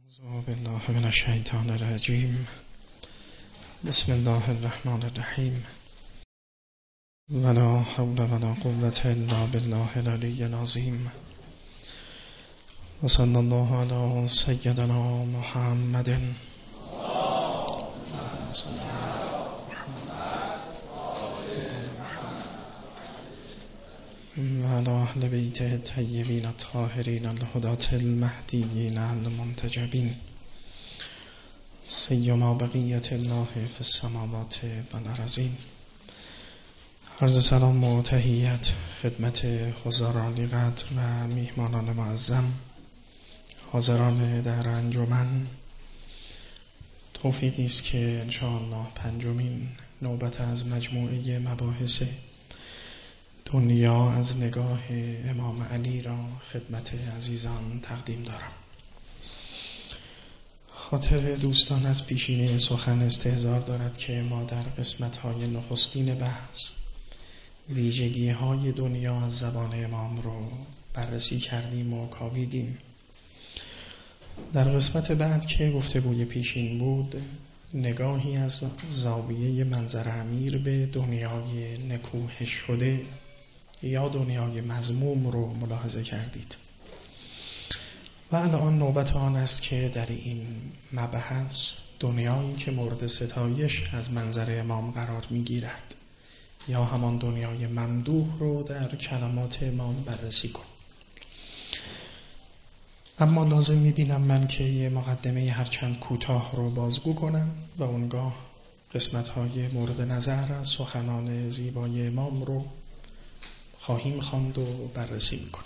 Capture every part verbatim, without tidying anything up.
أعوذ بالله من الشیطان الرجیم. بسم الله الرحمن الرحیم. ولا حول ولا قوة الا بالله العلی العظیم. و صلی الله علی سیدنا محمد و علی اهل بیت الطیبین الطاهرین الهداة المهدیین المنتجبین، سیما بقیت الله فی السماوات و الارضین. عرض سلام و تحیت خدمت حضاران قدر و میهمانان معظم، حاضران در انجمن. توفیقی است که انشاءالله پنجمین نوبت از مجموعه مباحث دنیا از نگاه امام علی را خدمت عزیزان تقدیم دارم. خاطر دوستان از پیشینه سخن استحضار دارد که ما در قسمت‌های نخستین بحث ویژگی‌های دنیا از زبان امام رو بررسی کردیم و کاویدیم. در قسمت بعد که گفتگوی پیشین بود، نگاهی از زاویه منظر امیر به دنیای نکوهش شده یا دنیای مذموم رو ملاحظه کردید و الان نوبت آن است که در این مبحث دنیایی که مورد ستایش از منظر امام قرار میگیرد یا همان دنیای ممدوح رو در کلمات امام بررسی کنیم. اما لازم میبینم من که یه مقدمه هرچند کوتاه رو بازگو کنم و اونگاه قسمت‌های مورد نظر از سخنان زیبای امام رو خواهیم خواند و بررسی میکنیم.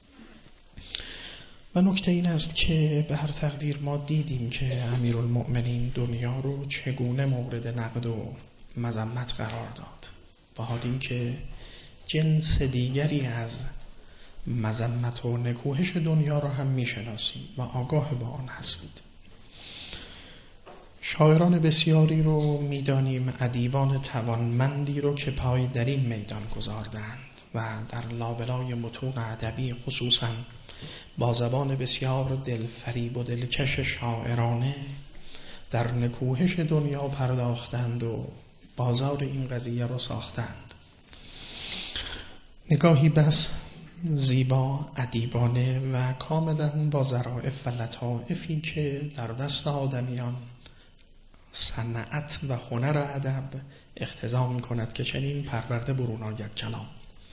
و نکته این است که به هر تقدیر ما دیدیم که امیرالمؤمنین دنیا رو چگونه مورد نقد و مذمت قرار داد و حالی که جنس دیگری از مذمت و نکوهش دنیا را هم میشناسیم و آگاه با آن هستید. شاعران بسیاری رو میدانیم، ادیبان توانمندی رو که پای در این میدان گذاردند و در لابلای متون ادبی خصوصا با زبان بسیار دلفریب و دلکش شاعرانه در نکوهش دنیا پرداختند و بازار این قضیه رو ساختند. نگاهی بس زیبا، ادیبانه و کاملا با ظرافت و لطائفی که در دست آدمیان صنعت و هنر ادب اقتضا می‌کند که چنین پرورده برون آید کلام.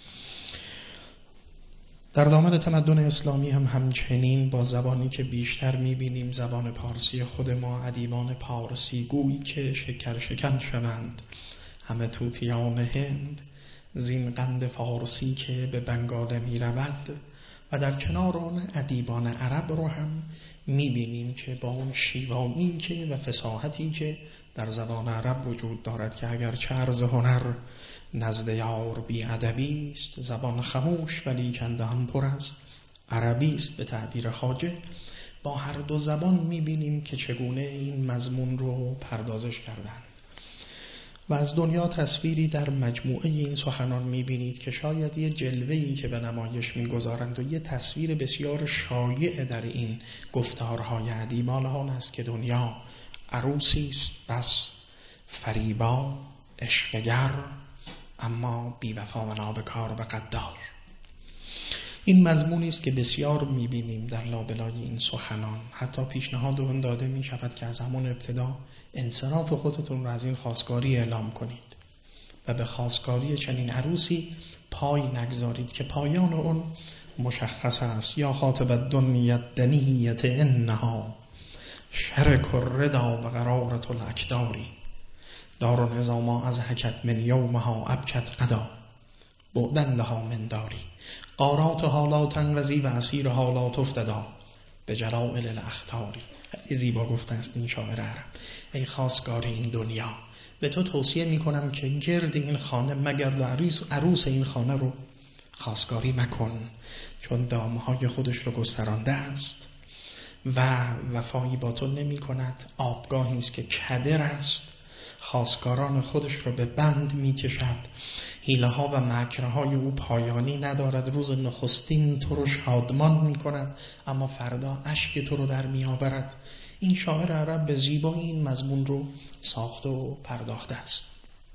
در دامن تمدن اسلامی هم همچنین با زبانی که بیشتر می‌بینیم زبان پارسی خود ما، ادیبان پارسی گویی که شکر شکن شوند همه طوطیان هند، زین قند فارسی که به بنگال می رود. و در کنار آن ادیبان عرب رو هم می‌بینیم که با اون شیوایی که و فصاحتی که در زبان عرب وجود دارد که اگر چه عرض هنر نزد یار بی ادبی است، زبان خموش ولی کنده هم پر از عربی است به تعبیر خواجه. با هر دو زبان می‌بینیم که چگونه این مضمون رو پردازش کردند و از دنیا تصویری در مجموعه این سخنان می‌بینید که شاید یه جلوه‌ای که به نمایش می‌گذارند و یه تصویر بسیار شایع در این گفتارهای ادیبان آن است که دنیا عروسی است بس فریبا عشقگر، اما بی‌وفا و نابکار و غدار. این مضمونی است که بسیار می‌بینیم در لابلای این سخنان. حتی پیشنهاد اون داده می‌شود که از همون ابتدا انصراف خودتون را از این خواستگاری اعلام کنید و به خواستگاری چنین عروسی پای نگذارید که پایان اون مشخص است: یا خاطب الدنیت دنیت انها شرک الردا و قرارت الاکداری، دار نظاما از حکت من یومها ابکت قدا بعدن لها من داری، قارات حالات انقضی و اسیر حالات افتدا به جلائل الاختاری. خیلی زیبا گفته است این شاعر عرب. ای خواستگار این دنیا، به تو توصیه میکنم که گرد این خانه مگرد و عروس, عروس این خانه رو خواستگاری مکن، چون دامهای خودش رو گسترانده است و وفایی با تو نمی کند. آبگاهی است که کدر است، خواستگاران خودش رو به بند می کشد. حیله ها و مکرهای او پایانی ندارد. روز نخستین تو رو شادمان می کند اما فردا اشک تو رو در می آورد. این شاعر عرب به زیبایی این مضمون رو ساخته و پرداخته است.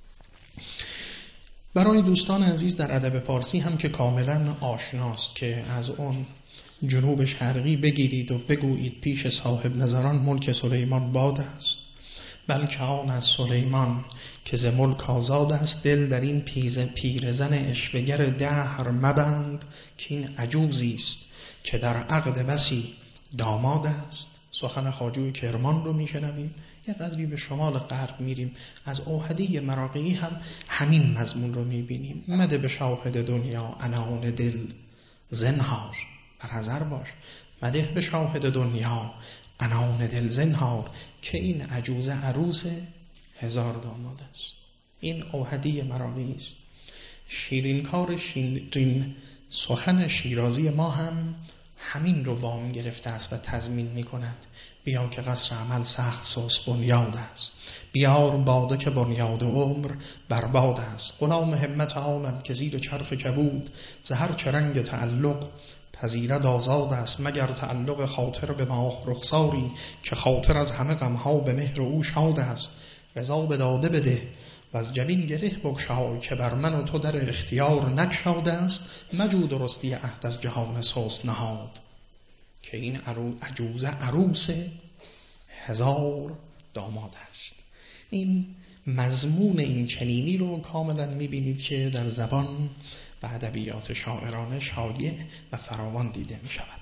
برای دوستان عزیز در ادب پارسی هم که کاملا آشناست که از اون جنوب شرقی بگیرید و بگویید پیش صاحب نظران ملک سلیمان باد است، بلکه آن از سلیمان که ز ملک آزاد است. دل در این پیرزن عشوه‌گر دهر مبند، که این عجوزی است که در عقد بسی داماد است. سخن خواجوی کرمان رو میشنویم. یه قدری به شمال غرب میریم، از اوحدی مراغی هم همین مضمون رو میبینیم. مده به شاهد دنیا عنان دل زنهار، برحذر باش، مده به شاهد دنیا عنان دل زنهار، که این عجوز عروس هزار داماد است. این اوحدی مراغی است. شیرین کار شیرین سخن شیرازی ما هم همین رو وام گرفته است و تضمین می کند. بیا که قصر عمل سخت سوس بنیاد است، بیار باده که بنیاد عمر برباد است. غلام همت عالم که زیر چرخ کبود، ز هر چه رنگ تعلق پذیرد آزاد است. مگر تعلق خاطر به ماه رخساری، که خاطر از همه غمها به مهر او شاد است. رضا به داده بده و از جبین گره بگشای، که بر من و تو در اختیار نگشاده است. مجو درستی عهد از جهان سوس نهاد، که این عجوز عروس هزار داماد است. این مضمون این چنینی رو کاملا میبینید که در زبان و ادبیات شاعرانه شایع و فراوان دیده می شود.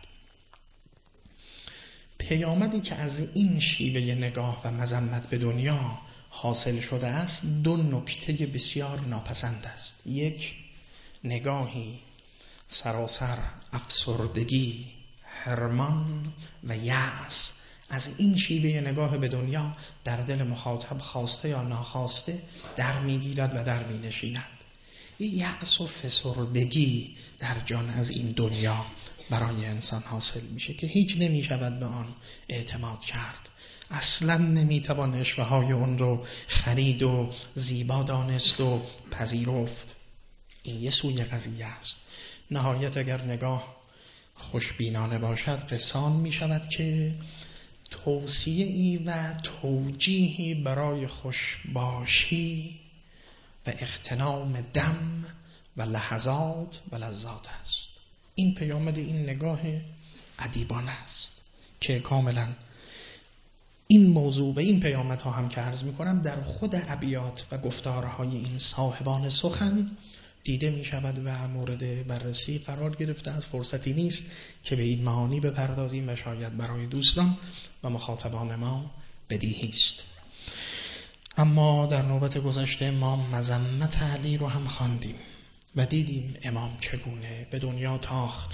پیامدی که از این شیوه نگاه و مذمت به دنیا حاصل شده است دو نکته بسیار ناپسند است. یک، نگاهی سراسر افسردگی، حرمان و یأس از این شیوه نگاه به دنیا در دل مخاطب خواسته یا ناخواسته در میگیرد و در می نشیند. یأس و فسردگی در جان از این دنیا برای انسان حاصل میشه که هیچ نمی شود به آن اعتماد کرد. اصلا نمیتوان اشوه‌های اون رو خرید و زیبا دانست و پذیرفت. این یه سوی قضیه است. نهایت اگر نگاه خوشبینانه باشد قسان می شود که توصیه‌ای و توجیهی برای خوشباشی و اغتنام دم و لحظات و لذات است. این پیامد این نگاه ادیبانه است که کاملا این موضوع و این پیامدها هم که عرض می‌کنم در خود ابیات و گفتارهای این صاحبان سخن دیده می شود و مورد بررسی قرار گرفته از فرصتی نیست که به این معانی بپردازیم و شاید برای دوستان و مخاطبان ما بدیهی است. اما در نوبت گذشته ما مذمت علی رو هم خواندیم و دیدیم امام چگونه به دنیا تاخت،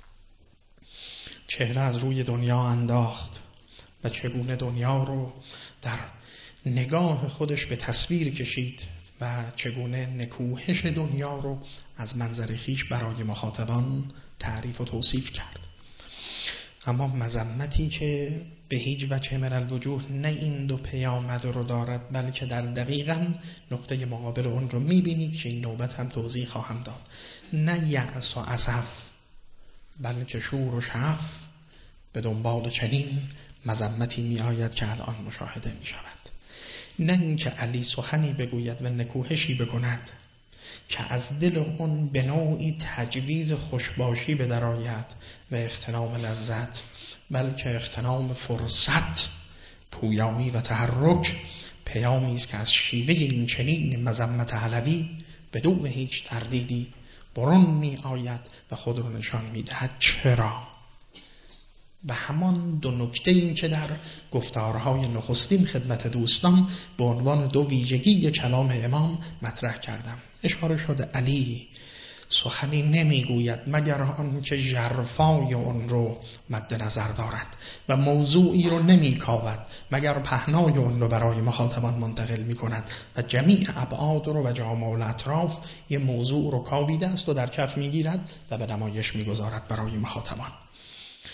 چهره از روی دنیا انداخت و چگونه دنیا رو در نگاه خودش به تصویر کشید و چگونه نکوهش دنیا رو از منظر خویش برای مخاطبان تعریف و توصیف کرد. اما مذمتی که به هیچ وجه من الوجوه نه این دو پیامد رو دارد، بلکه در دقیقاً نقطه مقابل اون رو میبینید که این نوبت هم توضیح خواهم داد. نه یأس و اسف، بلکه شور و شعف به دنبال چنین مذمتی می آید که الان مشاهده می شود. نه اینکه علی سخنی بگوید و نکوهشی بکند که از دل اون به نوعی تجویز خوشباشی به درآید و اغتنام لذت، بلکه اغتنام فرصت، پویایی و تحرک پیامی است که از شیوه این چنین مذمت علوی بدون هیچ تردیدی برون می آید و خود رو نشان می دهد. چرا؟ و همان دو نکته این که در گفتارهای نخستین خدمت دوستان به عنوان دو ویژگی کلام امام مطرح کردم. اشاره شده علی سخنی نمیگوید مگر آن که ژرفای اون رو مد نظر دارد و موضوعی رو نمیکاود مگر پهنای اون رو برای مخاطبان منتقل میکند و جمیع ابعاد رو و جامع الاطراف یه موضوع رو کاویده است و در کف میگیرد و به نمایش میگذارد برای مخاطبان.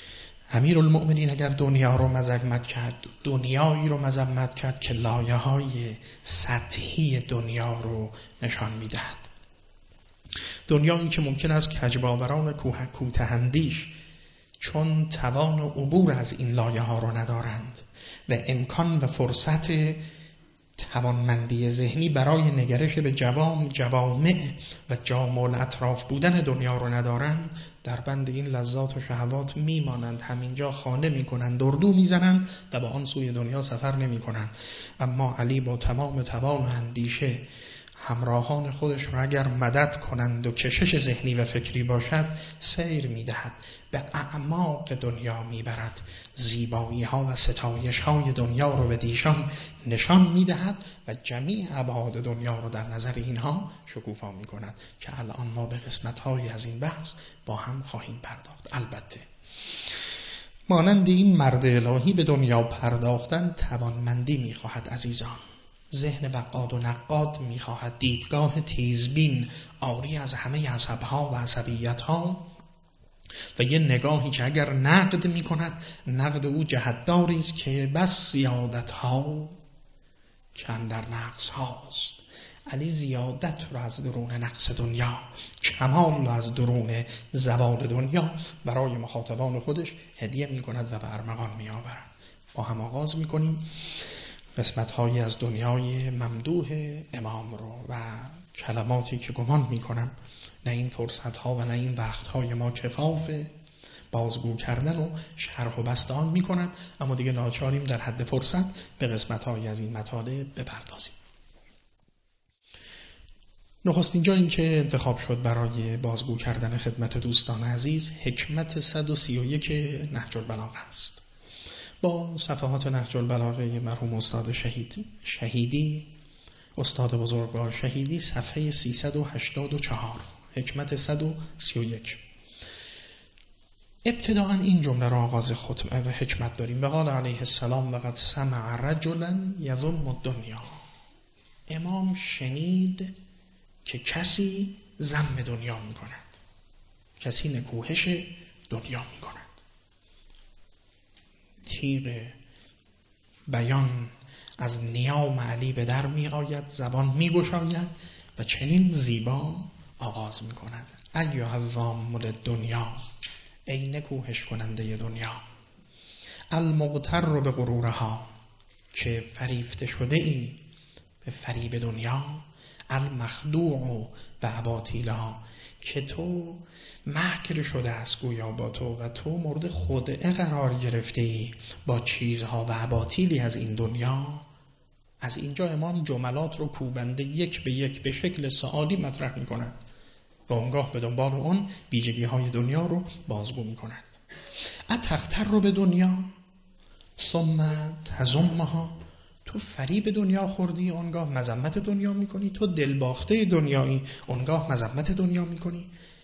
امیرالمؤمنین اگر دنیا رو مذمت کرد، دنیایی رو مذمت کرد که لایه های سطحی دنیا رو نشان میدهد. دنیایی که ممکن است کجباوران کوتاه‌اندیش چون توان عبور از این لایه ها رو ندارند و امکان و فرصت توانمندی ذهنی برای نگرش به جوام جوامع و جامع الاطراف بودن دنیا رو ندارند، در بند این لذات و شهوات میمانند، همینجا خانه میکنند، اردو میزنند و با آن سوی دنیا سفر نمیکنند. اما علی با تمام توان و اندیشه همراهان خودش را اگر مدد کنند و کشش ذهنی و فکری باشد سیر میدهد، به اعماق دنیا میبرد، زیبایی ها و ستایش های دنیا رو به دیشان نشان میدهد و جمیع ابعاد دنیا رو در نظر اینها شکوفا میکند که الان ما به قسمت های از این بحث با هم خواهیم پرداخت. البته مانند این مرد الهی به دنیا پرداختن توانمندی میخواهد عزیزان. ذهن وقاد و نقاد میخواهد دیدگاه تیزبین عاری از همه عصبها و عصبیتها و یه نگاهی که اگر نقد میکند نقد او جهتداری است که بس زیادتها چند در نقص هاست. علی زیادت رو از درون نقص دنیا، کمال رو از درون زوال دنیا برای مخاطبان خودش هدیه میکند و به ارمغان میآورد. با هم آغاز میکنیم قسمت‌هایی از دنیای ممدوح امام رو و کلماتی که گمان می‌کنم نه این فرصت‌ها و نه این وقت‌های ما کفاف بازگو کردن و شرح و بسط آن می‌کند، اما دیگه ناچاریم در حد فرصت به قسمت‌هایی از این مطالب بپردازیم. نخستین جایی که انتخاب شد برای بازگو کردن خدمت دوستان عزیز حکمت صد و سی و یک نهج البلاغه است. با صفحات نهج البلاغه مرحوم استاد شهید شهیدی استاد بزرگوار شهیدی صفحه سیصد و هشتاد و چهار حکمت صد و سی و یک. ابتداءً این جمله را آغاز خطبه و حکمت داریم. وقال علیه السلام وقد سمع رجلا یذم الدنیا. امام شنید که کسی ذم دنیا می کند، کسی نکوهش دنیا می کند. تیغ بیان از نیام علی به در می آید، زبان می گشاید و چنین زیبا آغاز می کند. ایها الظام للدنیا، ای نکوهش کننده دنیا، المغتر به غرورها، که فریفته شده ای به فریب دنیا، المخدوع به اباطیلها، که تو مکر شده است گویا با تو و تو مورد خدعه قرار گرفته ای با چیزها و اباطیلی از این دنیا. از اینجا امام جملات رو کوبنده یک به یک به شکل سوالی مطرح می کند و اونگاه به دنبال اون ویژگی های دنیا رو بازگو می کند. اتختر رو به دنیا ثم تزمها، تو فریب دنیا خوردی اونگاه مذمت دنیا میکنی، تو دلباخته دنیایی اونگاه مذمت دنیا میکنی.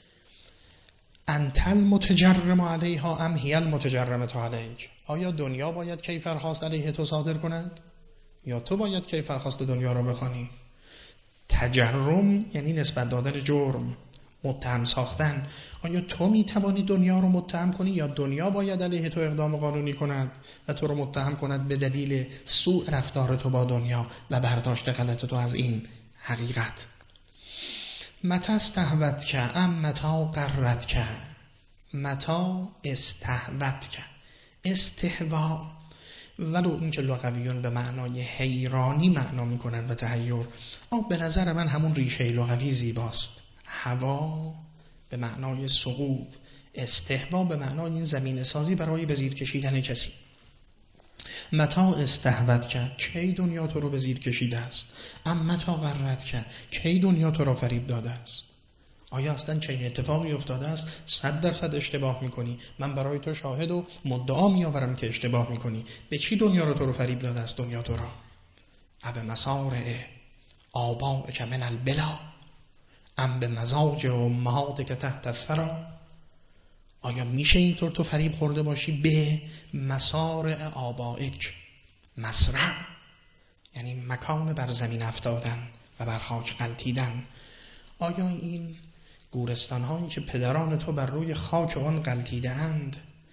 انت المتجرم علیها ام هی المتجرمه علیک، آیا دنیا باید کیفرخواست علیه تو صادر کند یا تو باید کیفرخواست دنیا را بخوانی؟ تجرم یعنی نسبت دادن جرم، متهم ساختن. آیا تو میتوانی دنیا رو متهم کنی یا دنیا باید علیه تو اقدام قانونی کند و تو رو متهم کند به دلیل سوء رفتار تو با دنیا و برداشت غلط تو از این حقیقت؟ متى استهوت که ام متى قررت که، متى استهوت که، استهوا ولو این که لغویون به معنای حیرانی معنا میکنن و تحیر، اما به نظر من همون ریشه لغوی زیباست. هوا به معنای سقوط، استهوا به معنای این زمین سازی برای به زیر کشیدن کسی. متا استهوت کرد، کی دنیا تو رو به زیر کشیده است؟ ام متا غرت کرد، کی دنیا تو را فریب داده است؟ آیا اصلا چنین اتفاقی افتاده است؟ صد درصد اشتباه میکنی. من برای تو شاهد و مدعا میآورم که اشتباه میکنی. به چی دنیا رو تو رو فریب داده است؟ دنیا تو را اب مسارع آبائک من البلا ام به مزاج امهاتک تحت الثری. آیا میشه اینطور تو فریب خورده باشی به مسارع آبائک؟ مسرع یعنی مکان بر زمین افتادن و بر خاک غلتیدن. آیا این گورستان هایی که پدران تو بر روی خاک آن غلتیده اند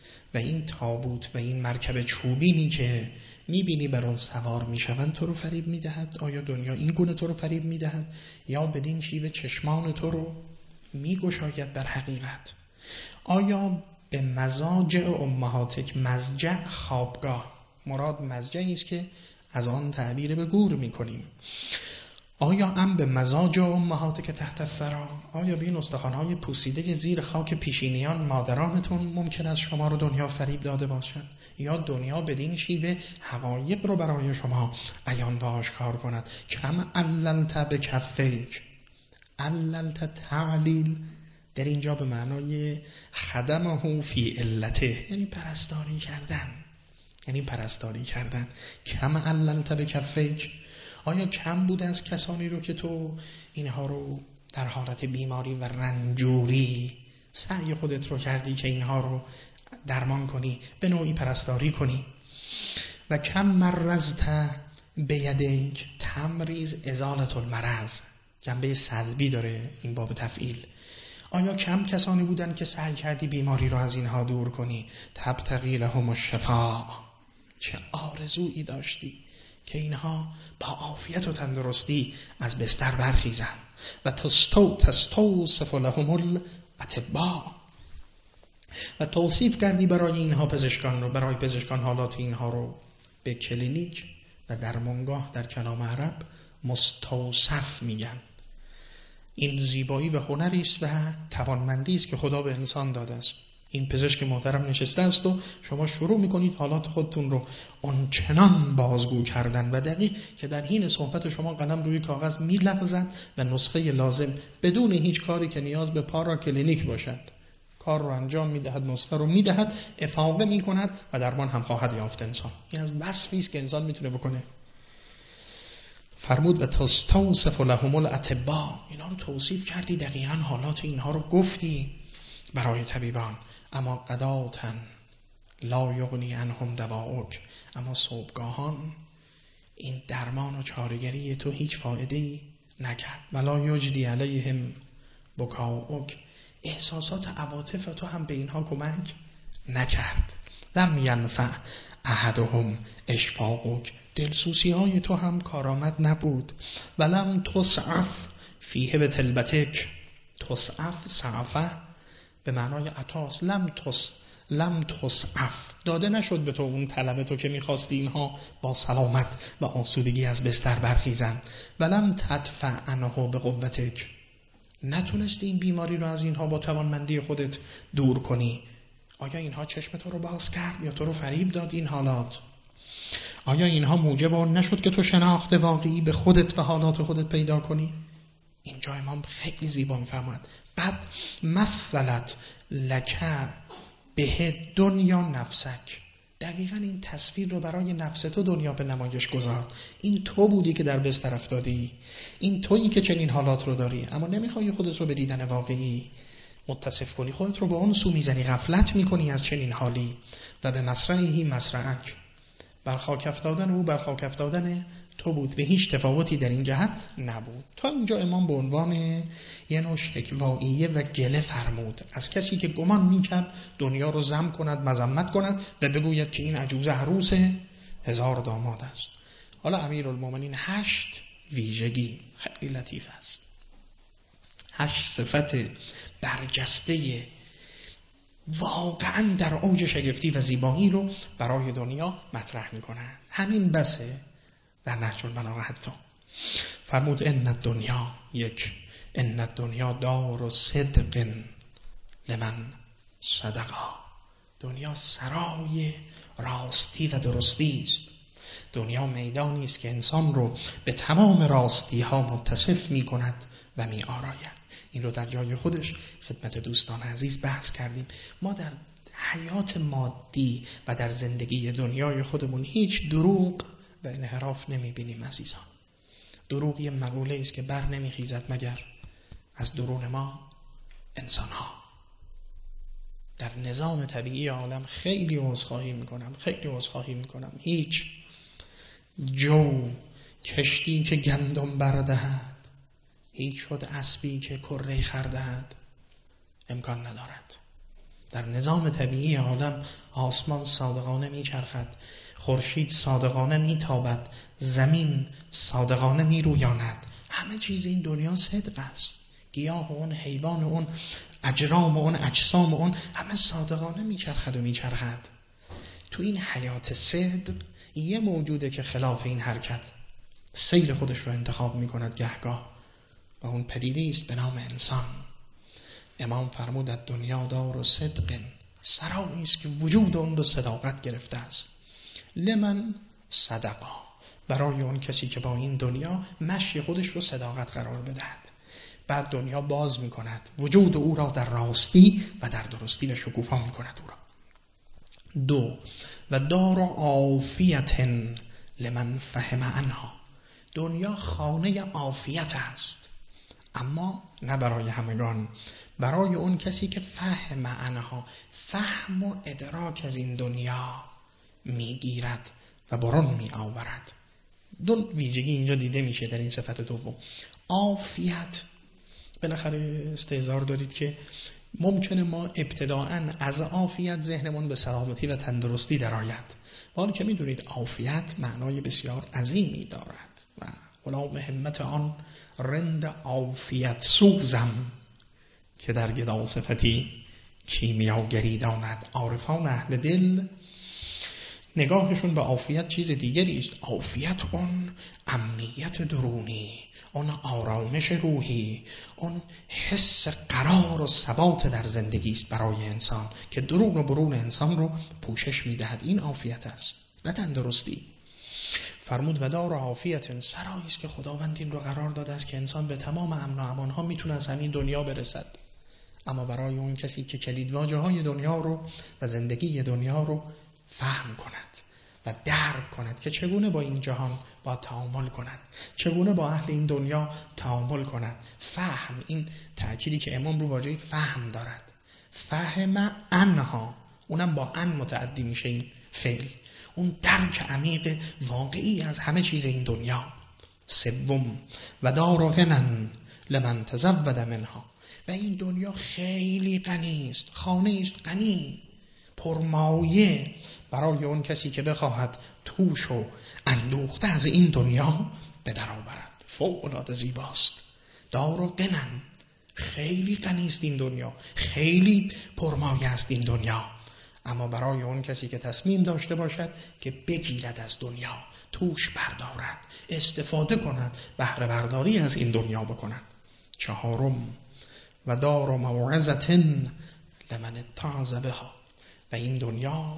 و این تابوت و این مرکب چوبینی که میبینی بر آن سوار میشوند تو رو فریب میدهد؟ آیا دنیا این گونه تو رو فریب میدهد یا بدین شیوه چشمان تو رو میگشاید بر حقیقت؟ آیا به مضاجع امهاتک، مضجع خوابگاه، مراد مضجعی است که از آن تعبیر به گور میکنیم، آیا ام به مزاج امهاتک تحت الثری، آیا به این استخوان‌های پوسیده زیر خاک پیشینیان مادرانتون ممکن است شما رو دنیا فریب داده باشد؟ یا دنیا بدین شیوه حقایق رو برای شما عیان و آشکار کند؟ کم عللت بکفیک، عللت تعلیل در اینجا به معنای خدمه فی علته، یعنی پرستاری کردن، یعنی پرستاری کردن. کم عللت بکفیک، آیا کم بود از کسانی رو که تو اینها رو در حالت بیماری و رنجوری سعی خودت رو کردی که اینها رو درمان کنی، به نوعی پرستاری کنی؟ و کم مرزت بیدیک، تمریز ازالت المرض، جنبه سلبی داره این باب تفعیل. آیا کم کسانی بودن که سعی کردی بیماری رو از اینها دور کنی؟ تبتغی لهم الشفاء، چه آرزویی داشتی که اینها با عافیت و تندرستی از بستر برخیزن. و تستو تستوصف لهم الاطباء، و توصیف کردی برای اینها پزشکان رو، برای پزشکان حالات اینها رو به کلینیک و درمانگاه در کلام عرب مستوصف میگن. این زیبایی و هنری است و توانمندی است که خدا به انسان داده است. این پزشک محترم نشسته است و شما شروع میکنید حالات خودتون رو آنچنان بازگو کردن و دقیق که در حین صحبت شما قلم روی کاغذ میلغزد و نسخه لازم بدون هیچ کاری که نیاز به پارا کلینیک باشد کار رو انجام میدهد، نسخه رو میدهد، افاقه میکند و درمان هم خواهد یافت انسان. این از وصفی است که انسان میتونه بکنه. فرمود و تستوصف لهم الاطباء، اینا رو توصیف کردی، دقیقاً حالات اینها رو گفتی برای طبیبان. اما قداتن لا یغنی عنهم دواؤک، اما صبحگاهان این درمان و چاره‌گری تو هیچ فایده‌ای نکرد. ولا یجدی علیهم بکاؤک، احساسات عواطف تو هم به اینها کمک نکرد. لم ینفع احدهم اشفاقک، دلسوزی های تو هم کارآمد نبود. ولم تسعف فیه به تلبتک، تسعف سعفه به معنای عطاس، لم تس لم تسعف داده نشد به تو اون طلب تو که میخواستی اینها با سلامت و آسودگی از بستر برخیزن. ولم تدفع عنه به قوتک، نتونستی این بیماری رو از اینها با توانمندی خودت دور کنی. آیا اینها چشم تو رو باز کرد یا تو رو فریب داد این حالات؟ آیا اینها موجب آن نشد که تو شناخت واقعی به خودت و حالات خودت پیدا کنی؟ اینجا امام خیلی زیبا می‌فرماید بعد مثلت لکه به دنیا نفسک، دقیقاً این تصویر رو برای نفس تو دنیا به نمایش گذار. این تو بودی که در بستر افتادی، این تویی که چنین حالات رو داری، اما نمیخوای خودت رو به دیدن واقعی متصف کنی، خودت رو به اون سو میزنی، غفلت میکنی از چنین حالی. و به مسرعی مسرعک، برخاک افتادن او برخاک افتادن تو بود، به هیچ تفاوتی در این جهت نبود. تا اینجا امام به عنوان یه نوع شکواییه و گله فرمود از کسی که گمان میکرد دنیا رو ذم کند، مذمت کند و بگوید که این عجوزه عروس هزار داماد است. حالا امیرالمومنین هشت ویژگی، خیلی لطیف است، هشت صفت برجسته واقعا در اوج شگفتی و زیبایی رو برای دنیا مطرح میکنن. همین بسه در نهج البلاغه. حتی فرمود ان الدنیا یک، ان الدنیا دار صدق لمن صدقا، دنیا سرای راستی و درستی است. دنیا میدانی است که انسان رو به تمام راستی ها متصف می کند و می آراید. این رو در جای خودش خدمت دوستان عزیز بحث کردیم. ما در حیات مادی و در زندگی دنیای خودمون هیچ دروغ و انحراف نمی بینیم عزیزان. دروغ یه مقوله است که بر نمی خیزد مگر از درون ما انسان ها. در نظام طبیعی عالم خیلی عذرخواهی میکنم خیلی عذرخواهی میکنم هیچ جو کشتی که گندم بردهد، هیچ شد اسبی که کره خردهد امکان ندارد. در نظام طبیعی عالم آسمان صادقانه میچرخد، خورشید صادقانه میتابد، زمین صادقانه میرویاند. همه چیز این دنیا صدق است. گیاه و اون حیوان و اون اجرام و اون اجسام و اون همه صادقانه میچرخد و میچرخد. تو این حیات صدق یه موجوده که خلاف این حرکت سیر خودش رو انتخاب میکند گهگاه، و اون پدیده است به نام انسان. امام فرمود دنیا دار و صدق، سرایی است که وجود اون رو صداقت گرفته است. لمن صدقا، برای اون کسی که با این دنیا مشی خودش رو صداقت قرار بدهد. بعد دنیا باز میکند وجود او را در راستی و در درستی و شکوفا میکند او را. دو و دار عافیت لمن فهم عنها، دنیا خانه عافیت است، اما نه برای همگان، برای اون کسی که فهم عنها، فهم و ادراک از این دنیا میگیرد و برون می آورد. دو ویژگی اینجا دیده میشه در این صفت دوم. عافیت، بالاخره استحضار دارید که ممکنه ما ابتداءً از عافیت ذهنمون به سلامتی و تندرستی درآید، حالا که میدونید عافیت معنای بسیار عظیمی دارد و غلام همت آن رند عافیت سوزم که در گدا صفتی کیمیاگری داند. عارفان اهل دل نگاهشون به عافیت چیز دیگری است. عافیت اون امنیت درونی، اون آرامش روحی، اون حس قرار و ثبات در زندگی است برای انسان که درون و برون انسان رو پوشش میدهد. این عافیت است، نه تندرستی. فرمود و دار عافیت، سرایی است که خداوند این رو قرار داده است که انسان به تمام امن و امان ها میتونه از همین دنیا برسد. اما برای اون کسی که کلیدواژه های دنیا رو و زندگی دنیا رو فهم کند و درک کند که چگونه با این جهان با تعامل کند، چگونه با اهل این دنیا تعامل کند. فهم، این تأکیدی که امام رو واژه فهم دارد. فهم عنها، اونم با ان متعدی میشه این فعل، اون درک عمیق واقعی از همه چیز این دنیا. سوم و دار غنى لمن تزود منها، و این دنیا خیلی غنی است، خانه است غنی پرمایه برای اون کسی که بخواهد توش و اندوخته از این دنیا به در آورد. فوق العاده زیباست. دار و غنى، خیلی غنی است این دنیا، خیلی پرمایه است این دنیا، اما برای اون کسی که تصمیم داشته باشد که بگیرد از دنیا، توش بردارد، استفاده کند، بهره برداری از این دنیا بکند. چهارم و دار موعظة لمن اتعظ بها، و این دنیا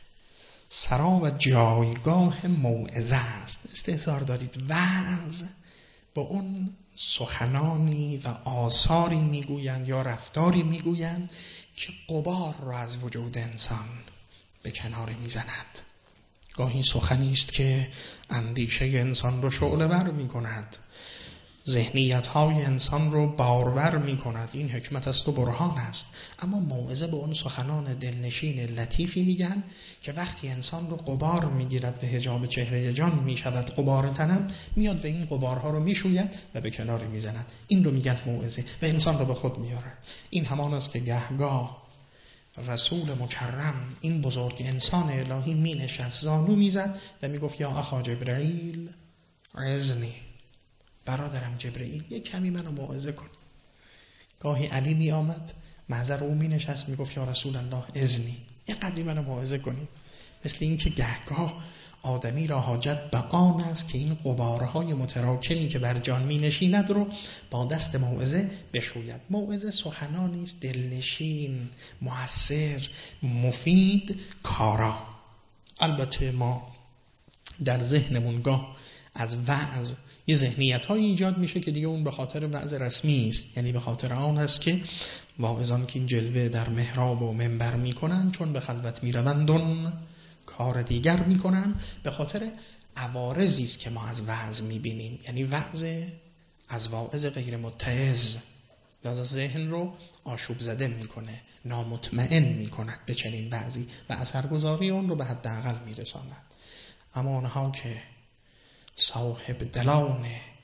سرا و جایگاه موعظه است. استحضار دارید وعظ با اون سخنانی و آثاری میگویند یا رفتاری میگویند که غبار را از وجود انسان به کنار میزند. گاهی سخنی است که اندیشه انسان رو شعله ور میکند، ذهنیت های انسان رو بارور می کند. این حکمت است و برهان است. اما موعظه به اون سخنان دلنشین لطیفی میگن که وقتی انسان رو غبار میگیرد به حجاب چهره جان میشود غبار تنم، میاد و این غبارها رو میشوید و به کنار میزند. این رو میگن موعظه و انسان رو به خود میارد. این همان است که گهگاه رسول مکرم، این بزرگ انسان الهی، می نشست، زانو میزد و میگفت یا اخا جبرائیل عظنی، برادرم جبرئیل یک کمی منو موعظه کن. گاهی علی می آمد محضر او می نشست می گفت یا رسول الله اذنی، یک قدری منو موعظه کنی. مثل این که گهگاه آدمی را حاجت به آن است که این غبارهای متراکمی که بر جان می نشیند رو با دست موعظه بشوید. موعظه سخنانی است دلنشین، مؤثر، مفید، کارا. البته ما در ذهنمون گاه از وعظ یه ذهنیت های ایجاد میشه که دیگه اون به خاطر وعظ رسمی است، یعنی به خاطر آن است که واعظان که این جلوه در محراب و منبر میکنن چون به خلوت میروند اون کار دیگر میکنن، به خاطر عوارضی است که ما از وعظ میبینیم. یعنی وعظ از واعظ غیر متعظ لذا ذهن رو آشوب زده میکنه، نامطمئن میکند به چنین وعظی و اثرگذاری اون رو به حداقل میرساند. اما اونها که صاحب دلان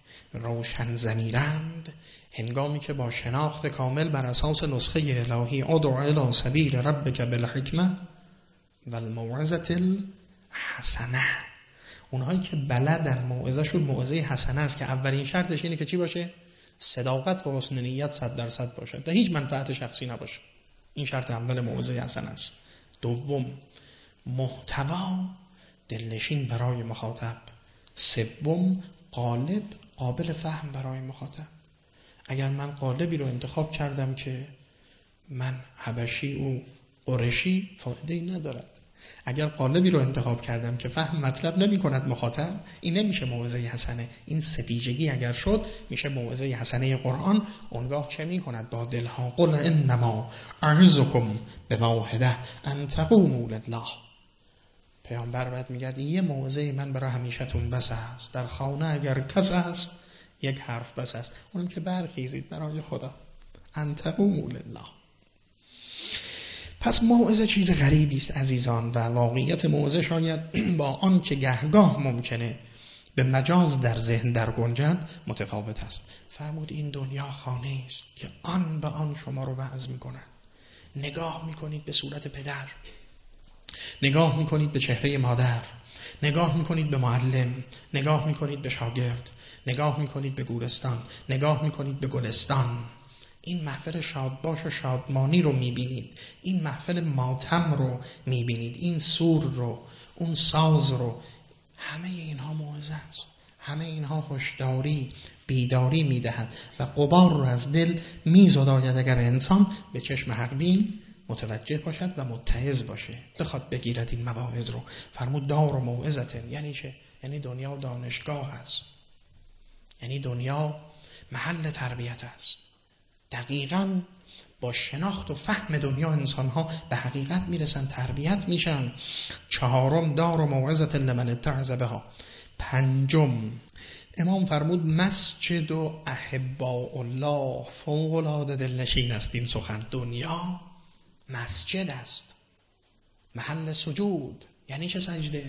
روشن ضمیرند، هنگامی که با شناخت کامل بر اساس نسخه الهی ادع الی سبیل ربک بالحکمه و الموعظة الحسنه، اونهایی که بلدن موعظه شون موعظه حسنه است که اولین شرطش اینه که چی باشه؟ صداقت و حسن نیت صد درصد باشه، تا هیچ منفعت شخصی نباشه. این شرط اول موعظه حسنه است. دوم، محتوا دلنشین برای مخاطب. سوم، قالب قابل فهم برای مخاطب. اگر من قالبی رو انتخاب کردم که من حبشی و قرشی، فایده‌ای ندارد. اگر قالبی رو انتخاب کردم که فهم مطلب نمی کند مخاطب، این نمیشه موعظه حسنه. این سفیجگی اگر شد میشه موعظه حسنه قرآن. اونگاه چه می کند با دلها؟ قل انما اعظکم بواحده ان تقوموا لله. پیامبر بعد میگه یه موعظه من برای همیشتون بس است، در خانه اگر کس است یک حرف بس است، اونم که برخیزید برای خدا، ان تقوموا لله. پس موعظه چیز غریبی است عزیزان، و واقعیت موعظه شاید با آن که گهگاه ممکنه به مجاز در ذهن در گنجد متفاوت است. فرمود این دنیا خانه است که آن به آن شما رو وعظ می‌کند. نگاه می‌کنید به صورت پدر، نگاه می‌کنید به چهره مادر، نگاه می‌کنید به معلم، نگاه می‌کنید به شاگرد، نگاه می‌کنید به گورستان، نگاه می‌کنید به گلستان. این محفل شادباش و شادمانی رو میبینید، این محفل ماتم رو میبینید، این سور رو، اون ساز رو. همه اینها موعظه است، همه اینها هشداری، بیداری میدهد و غبار رو از دل میزداید اگر انسان به چشم حقبین متوجه باشد و متعظ باشه، بخواد بگیرد این مواعظ رو. فرمود دار و موعظه، یعنی چه؟ یعنی دنیا دانشگاه است، یعنی دنیا محل تربیت است. دقیقاً با شناخت و فهم دنیا انسان‌ها به حقیقت میرسن، تربیت میشن. چهارم، دار و موعظة لمن اتعظ بها. پنجم، امام فرمود مسجد و احباء الله. فوق العاده دلنشین است این سخن. دنیا مسجد است، محل سجود. یعنی چه سجده؟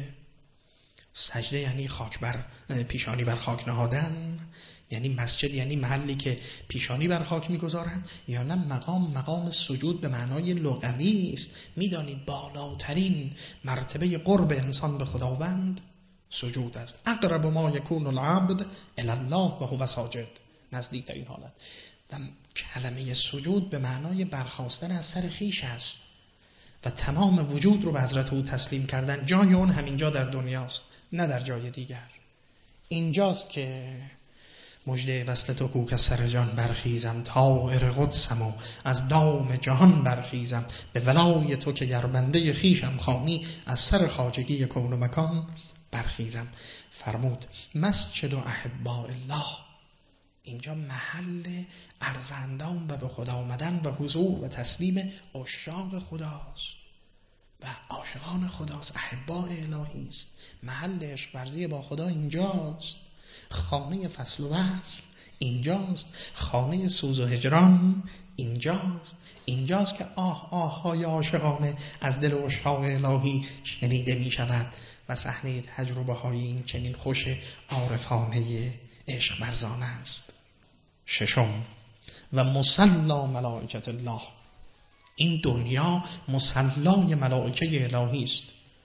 سجده یعنی خاک بر پیشانی بر خاک نهادن. یعنی مسجد یعنی محلی که پیشانی بر خاک میگذارند، یا نه مقام مقام سجود به معنای لغوی است. میدانید بالاترین مرتبه قرب انسان به خداوند سجود است. اقرب ما یکون العبد الی الله و هو ساجد. نزدیکترین حالت. و کلمه سجود به معنای برخاستن از سر خویش است و تمام وجود رو به حضرت او تسلیم کردن. جای اون همینجا در دنیاست، نه در جای دیگر. اینجاست که مژده وصل تو کو که سر جان برخیزم، طائر قدسم و از دام جهان برخیزم، به ولای تو که گر بنده خویشم خوانی، از سر خواجگی کون و مکان برخیزم. فرمود مسجد و احباء الله، اینجا محل ارزندان و به خدا آمدن و حضور و تسلیم عشاق خداست و عاشقان خداست. احباء الهی است، محل عشق ورزی با خدا اینجاست. خانه فصل و وصل اینجاست، خانه سوز و هجران اینجاست. اینجاست که آه آه های عاشقانه از دل عشاق الهی شنیده می شود و صحنه تجربه های این چنین خوش عارفانه عشق ورزانه است. ششم، و مصلا ملائکت الله. این دنیا مصلای ملائکه الهی است.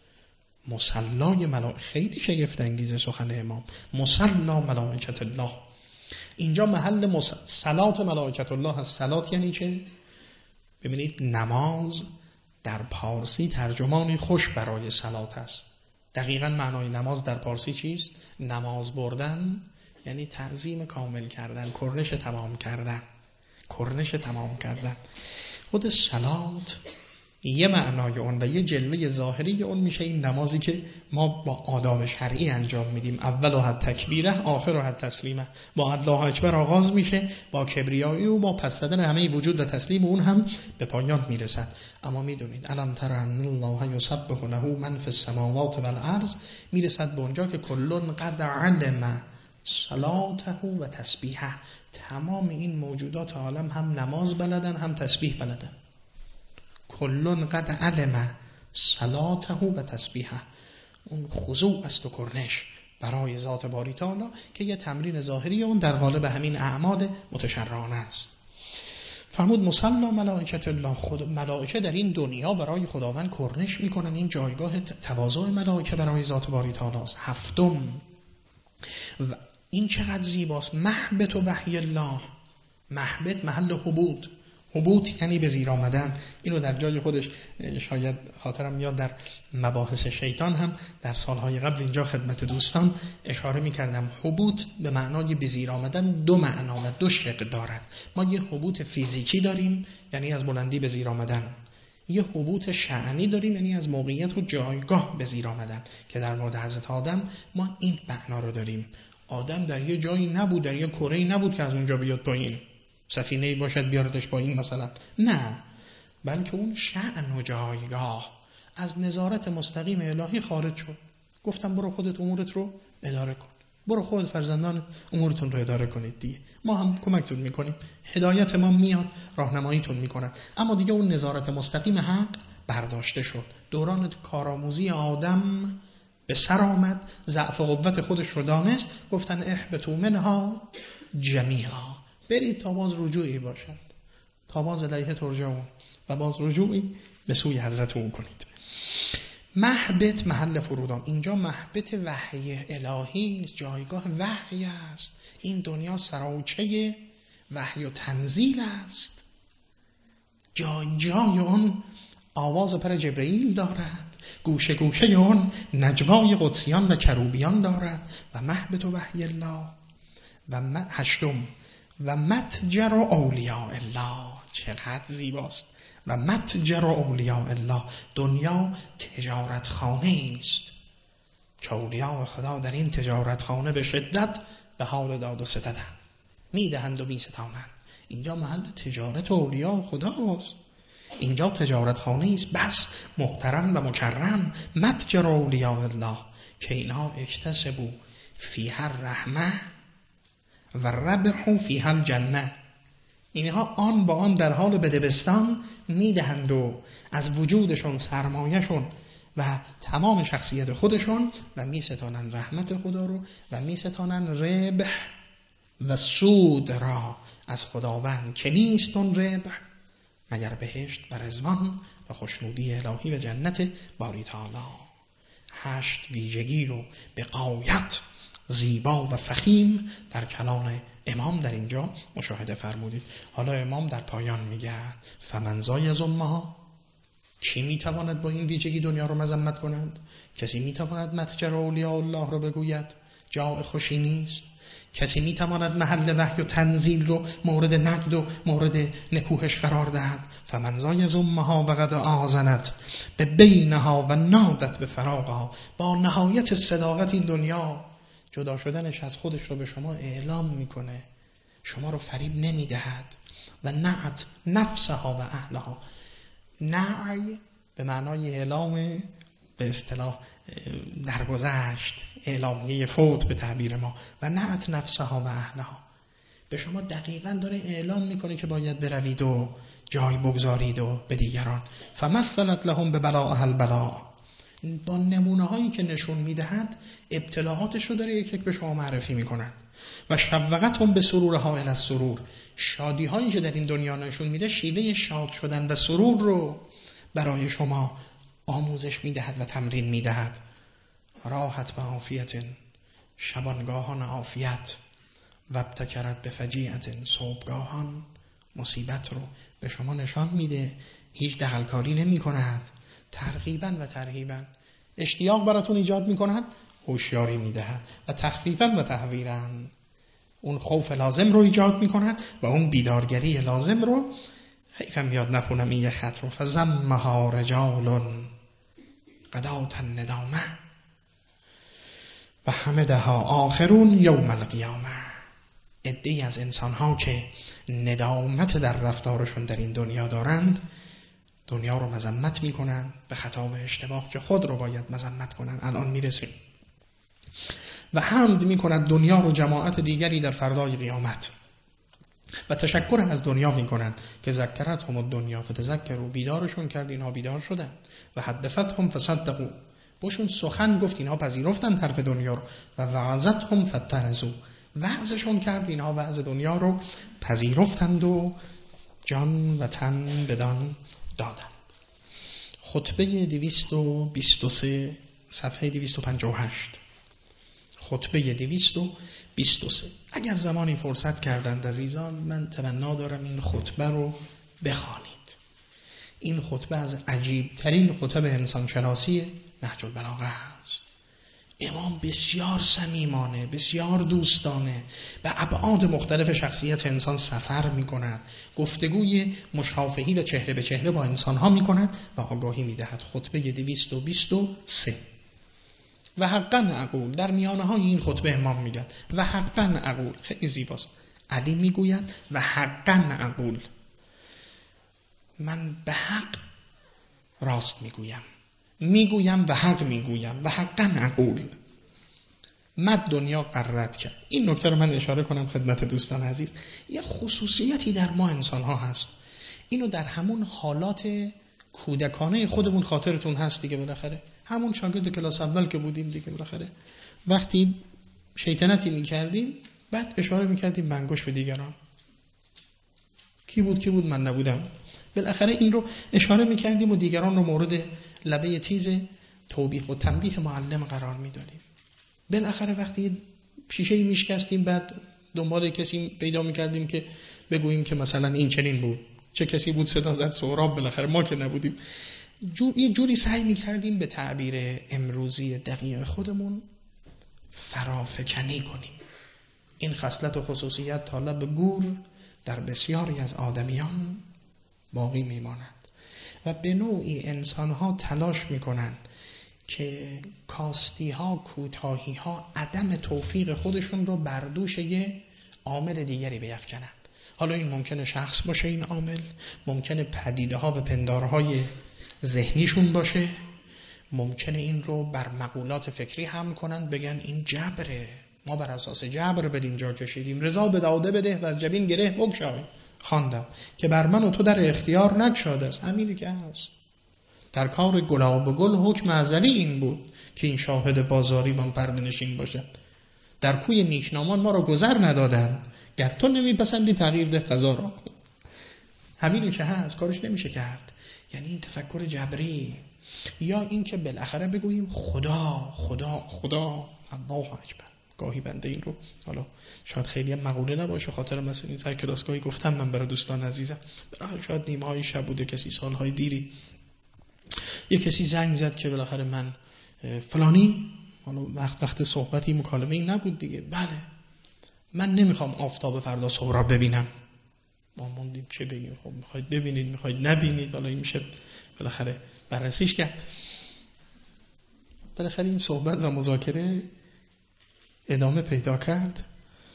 مصلای ملائکه، خیلی شگفت انگیزه سخن امام. مصلا ملائکت الله، اینجا محل مص... صلات ملائکت الله هست. صلات یعنی چه؟ ببینید نماز در پارسی ترجمانی خوش برای صلات است. دقیقاً معنای نماز در پارسی چیست؟ نماز بردن یعنی تعظیم کامل کردن، کرنش تمام کردن، کرنش تمام کردن. خود صلات یه معنای اون و یه جلوه ظاهری اون میشه این نمازی که ما با آداب شرعی انجام میدیم. اول و حد تکبیره، آخر و حد تسلیمه. با الله اکبر آغاز میشه، با کبریایی و با پس دادن همه وجود و تسلیم اون هم به پایان میرسد. اما میدونید الم تر ان الله یسبح له من فی السماوات والارض، میرسد به اونجا که کلون قد علم صلاته و تسبیحه. تمام این موجودات عالم هم نماز بلدن هم تسبیح بلدن. کلون قد علم صلاته و تسبیحه، اون خضوع است و کرنش. برای ذات باری تعالی که یه تمرین ظاهری اون در قالب همین اعمال متشرعانه است. فرمود مصلا ملائکت الله، خود ملائکه در این دنیا برای خداوند کرنش میکنن. این جایگاه تواضع ملائکه برای ذات باری تعالی است. هفتم، و این چقدر زیباست، محبت و وحی الله. محبت محل حبوط، حبوط یعنی به زیر آمدن. اینو در جای خودش شاید خاطرم میاد در مباحث شیطان هم در سالهای قبل اینجا خدمت دوستان اشاره میکردم. حبوط به معنای به زیر آمدن دو معنا و دو شق دارد. ما یه حبوط فیزیکی داریم یعنی از بلندی به زیر آمدن، یه حبوط شأنی داریم یعنی از موقعیت و جایگاه به زیر آمدن که در مورد حضرت آدم ما این معنا رو داریم. آدم در یه جایی نبود، در یه کره‌ای نبود که از اونجا بیاد پایین، سفینه‌ای باشد بیاردش پایین مثلا، نه، بلکه اون شأن و جایگاه از نظارت مستقیم الهی خارج شد. گفتم برو خودت امورت رو اداره کن، برو خودت فرزندان امورتون رو اداره کنید دیگه، ما هم کمکتون میکنیم، هدایت ما میاد، راهنماییتون میکنن. اما دیگه اون نظارت مستقیم حق برداشته شد. دوران کارآموزی آدم به سر آمد، ضعف و قوت خودش رو دانست، گفتن اهبطوا منها جمیعا، برید تا باز رجوعی باشد، تا باز الیه ترجعون، و باز رجوعی به سوی حضرت او کنید. محبت محل فرودان، اینجا محبت وحی الهی، جایگاه وحی است. این دنیا سراوچه وحی و تنزیل است. جای جای اون آواز پر جبرئیل دارد، گوشه گوشه اون نجوای قدسیان و کروبیان دارد. و محبت و وحی الله. و هشتم، و متجر اولیاء الله، چقدر زیباست. و متجر اولیاء الله، دنیا تجارت خانه است که اولیاء خدا در این تجارت خانه به شدت به حال داد و ستدن، میدهند و میستانند. اینجا محل تجارت اولیاء خداست، اینجا تجارت خانه است بس محترم و مکرم. متجر اولیاء الله که اینها اکتسبوا فیها الرحمه و ربحوا فیها الجنه، اینها آن با آن در حال بدبستان میدهند و از وجودشون سرمایهشون و تمام شخصیت خودشون و میستانند رحمت خدا رو و میستانند ربح و سود را از خداوند که نیست اون ربح مگر بهشت و رضوان و خوشنودی الهی و جنت باری تعالی. هشت ویژگی رو به غایت زیبا و فخیم در کلام امام در اینجا مشاهده فرمودید. حالا امام در پایان میگه فمنزای از امها، کی میتواند با این ویژگی دنیا رو مذمت کند؟ کسی میتواند متجر اولیاء الله رو بگوید جای خوشی نیست؟ کسی میتواند محل وحی و تنزیل رو مورد نقد و مورد نکوهش قرار دهد؟ فمنزای از امها و قد آذنت به بینها و نادت به فراقها، با نهایت صداقت این دنیا جدا شدنش از خودش رو به شما اعلام میکنه، شما رو فریب نمیدهد. و نعت نفسها و اهلها، نعی به معنای اعلام به اصطلاح درگذشت، اعلامیه فوت به تعبیر ما، و نعت نفسها و اهلها، به شما دقیقاً داره اعلام میکنه که باید بروید و جای بگذارید و به دیگران. فمثلت لهم ببلاءها البلاء، با نمونه هایی که نشون میدهد ابتلاهاتش رو داره یک یک به شما معرفی میکنند. و شوقتهم به سرورها الی السرور، شادی هایی که در این دنیا نشون میده شیوه شاد شدن و سرور رو برای شما آموزش میدهد و تمرین میدهد. راحت به عافیت، شبانگاهان عافیت، و ابتکرت به فجیعت، صبحگاهان مصیبت رو به شما نشان میده، هیچ دخلکاری نمی کند، ترغیباً و ترهیباً اشتیاق براتون ایجاد میکند، هوشیاری میدهد، و تخفیفاً و تحویراً اون خوف لازم رو ایجاد میکند و اون بیدارگری لازم رو. حیفم یاد نخونم این یه خط رو، فزمها رجال قدات الندامه و حمدها آخرون یوم القیامه، عده‌ای از انسان‌ها که ندامت در رفتارشون در این دنیا دارند دنیا رو مذمت میکنن به خطا و اشتباه که خود رو باید مذمت کنن. الان میرسیم. و حمد میکنند دنیا رو جماعت دیگری در فردای قیامت و تشکر از دنیا میکنند که ذکرتهم الدنیا فتذکروا، بیدارشون کرد اینها بیدار شدن، و حدثتهم فصدقوا، باشون سخن گفت، اینها پذیرفتن طرف دنیا رو. و وعظتهم فاتعظوا، وعظشون کرد، اینها وعظ دنیا رو پذیرفتند و جان و تن بدان دادند. خطبه دویست و بیست و سه صفحه دویست و پنجاه و هشت. خطبه دویست و بیست و سه. اگر زمانی فرصت کردند عزیزان، من تمنا دارم این خطبه رو بخوانید. این خطبه از عجیب ترین خطب انسان شناسی نهج البلاغه است. امام بسیار صمیمانه، بسیار دوستانه به ابعاد مختلف شخصیت انسان سفر می کند، گفتگوی مشافهی و چهره به چهره با انسان ها می کند و آگاهی می دهد. خطبه دویست و بیست و سه. و حقا اقول، در میانه های این خطبه امام میگن و حقا اقول، خیلی زیباست. علی میگوید و حقا اقول، من به حق راست میگویم، میگویم و حق میگویم و حقا اقول مد دنیا غرت کرد. این نکته رو من اشاره کنم خدمت دوستان عزیز. یه خصوصیتی در ما انسان ها هست، اینو در همون حالات کودکانه خودمون خاطرتون هست دیگه، بالاخره همون شاگرد کلاس اول که بودیم دیگه، بالاخره وقتی شیطنتی میکردیم بعد اشاره میکردیم به انگشت به دیگران. کی بود کی بود من نبودم. بالاخره این رو اشاره میکردیم و دیگران رو مورد لبه تیز توبیخ و تنبیه معلم قرار میدادیم. بالاخره وقتی شیشه میشکستیم بعد دنبال کسی پیدا میکردیم که بگوییم که مثلا این چنین بود، چه کسی بود صدا زد، سهراب، بالاخره ما که نبودیم. جو یه جوری سعی میکردیم به تعبیر امروزی دقیق خودمون فرافکنی کنیم. این خصلت و خصوصیت تا لب گور در بسیاری از آدمیان باقی میماند و به نوعی انسانها تلاش میکنن که کاستی ها، کوتاهی ها، عدم توفیق خودشون رو بر دوش یه عامل دیگری بیفکنن. حالا این ممکنه شخص باشه، این عامل ممکنه پدیده ها و پندارهای ذهنیشون باشه، ممکنه این رو بر مقولات فکری هم کنن، بگن این جبره، ما بر اساس جبر به اینجا کشیدیم، رضا به داده بده و از جبین گره بگشای. خواندم که بر من و تو در اختیار نگشاده است، همینی که هست. در کار گلاب و گل حکم ازلی این بود که این شاهد بازاری من پرده نشین باشد. در کوی نیکنامان ما رو گذر ندادن، گر تو نمیپسندی تغییر ده قضا را. همینی که هست، کارش نمیشه کرد. یعنی این تفکر جبری، یا این که بالاخره بگوییم خدا خدا خدا الله اکبر. گاهی بنده این رو، حالا شاید خیلی هم مقوله نباشه، خاطر مثلا این سر کلاسگاهی گفتم من برای دوستان عزیزم، بالاخره شاید نیمه های شب بوده، کسی سالهای دیری، یه کسی زنگ زد که بالاخره من فلانی، حالا وقت وقت صحبتی مکالمه این نبود دیگه، بله من نمیخوام آفتاب فردا صبح را ببینم. ما موندیم چه بگیم، خب میخواید ببینید میخواید نبینید، حالا این میشه بالاخره بررسیش کرد. بالاخره این صحبت و مذاکره ادامه پیدا کرد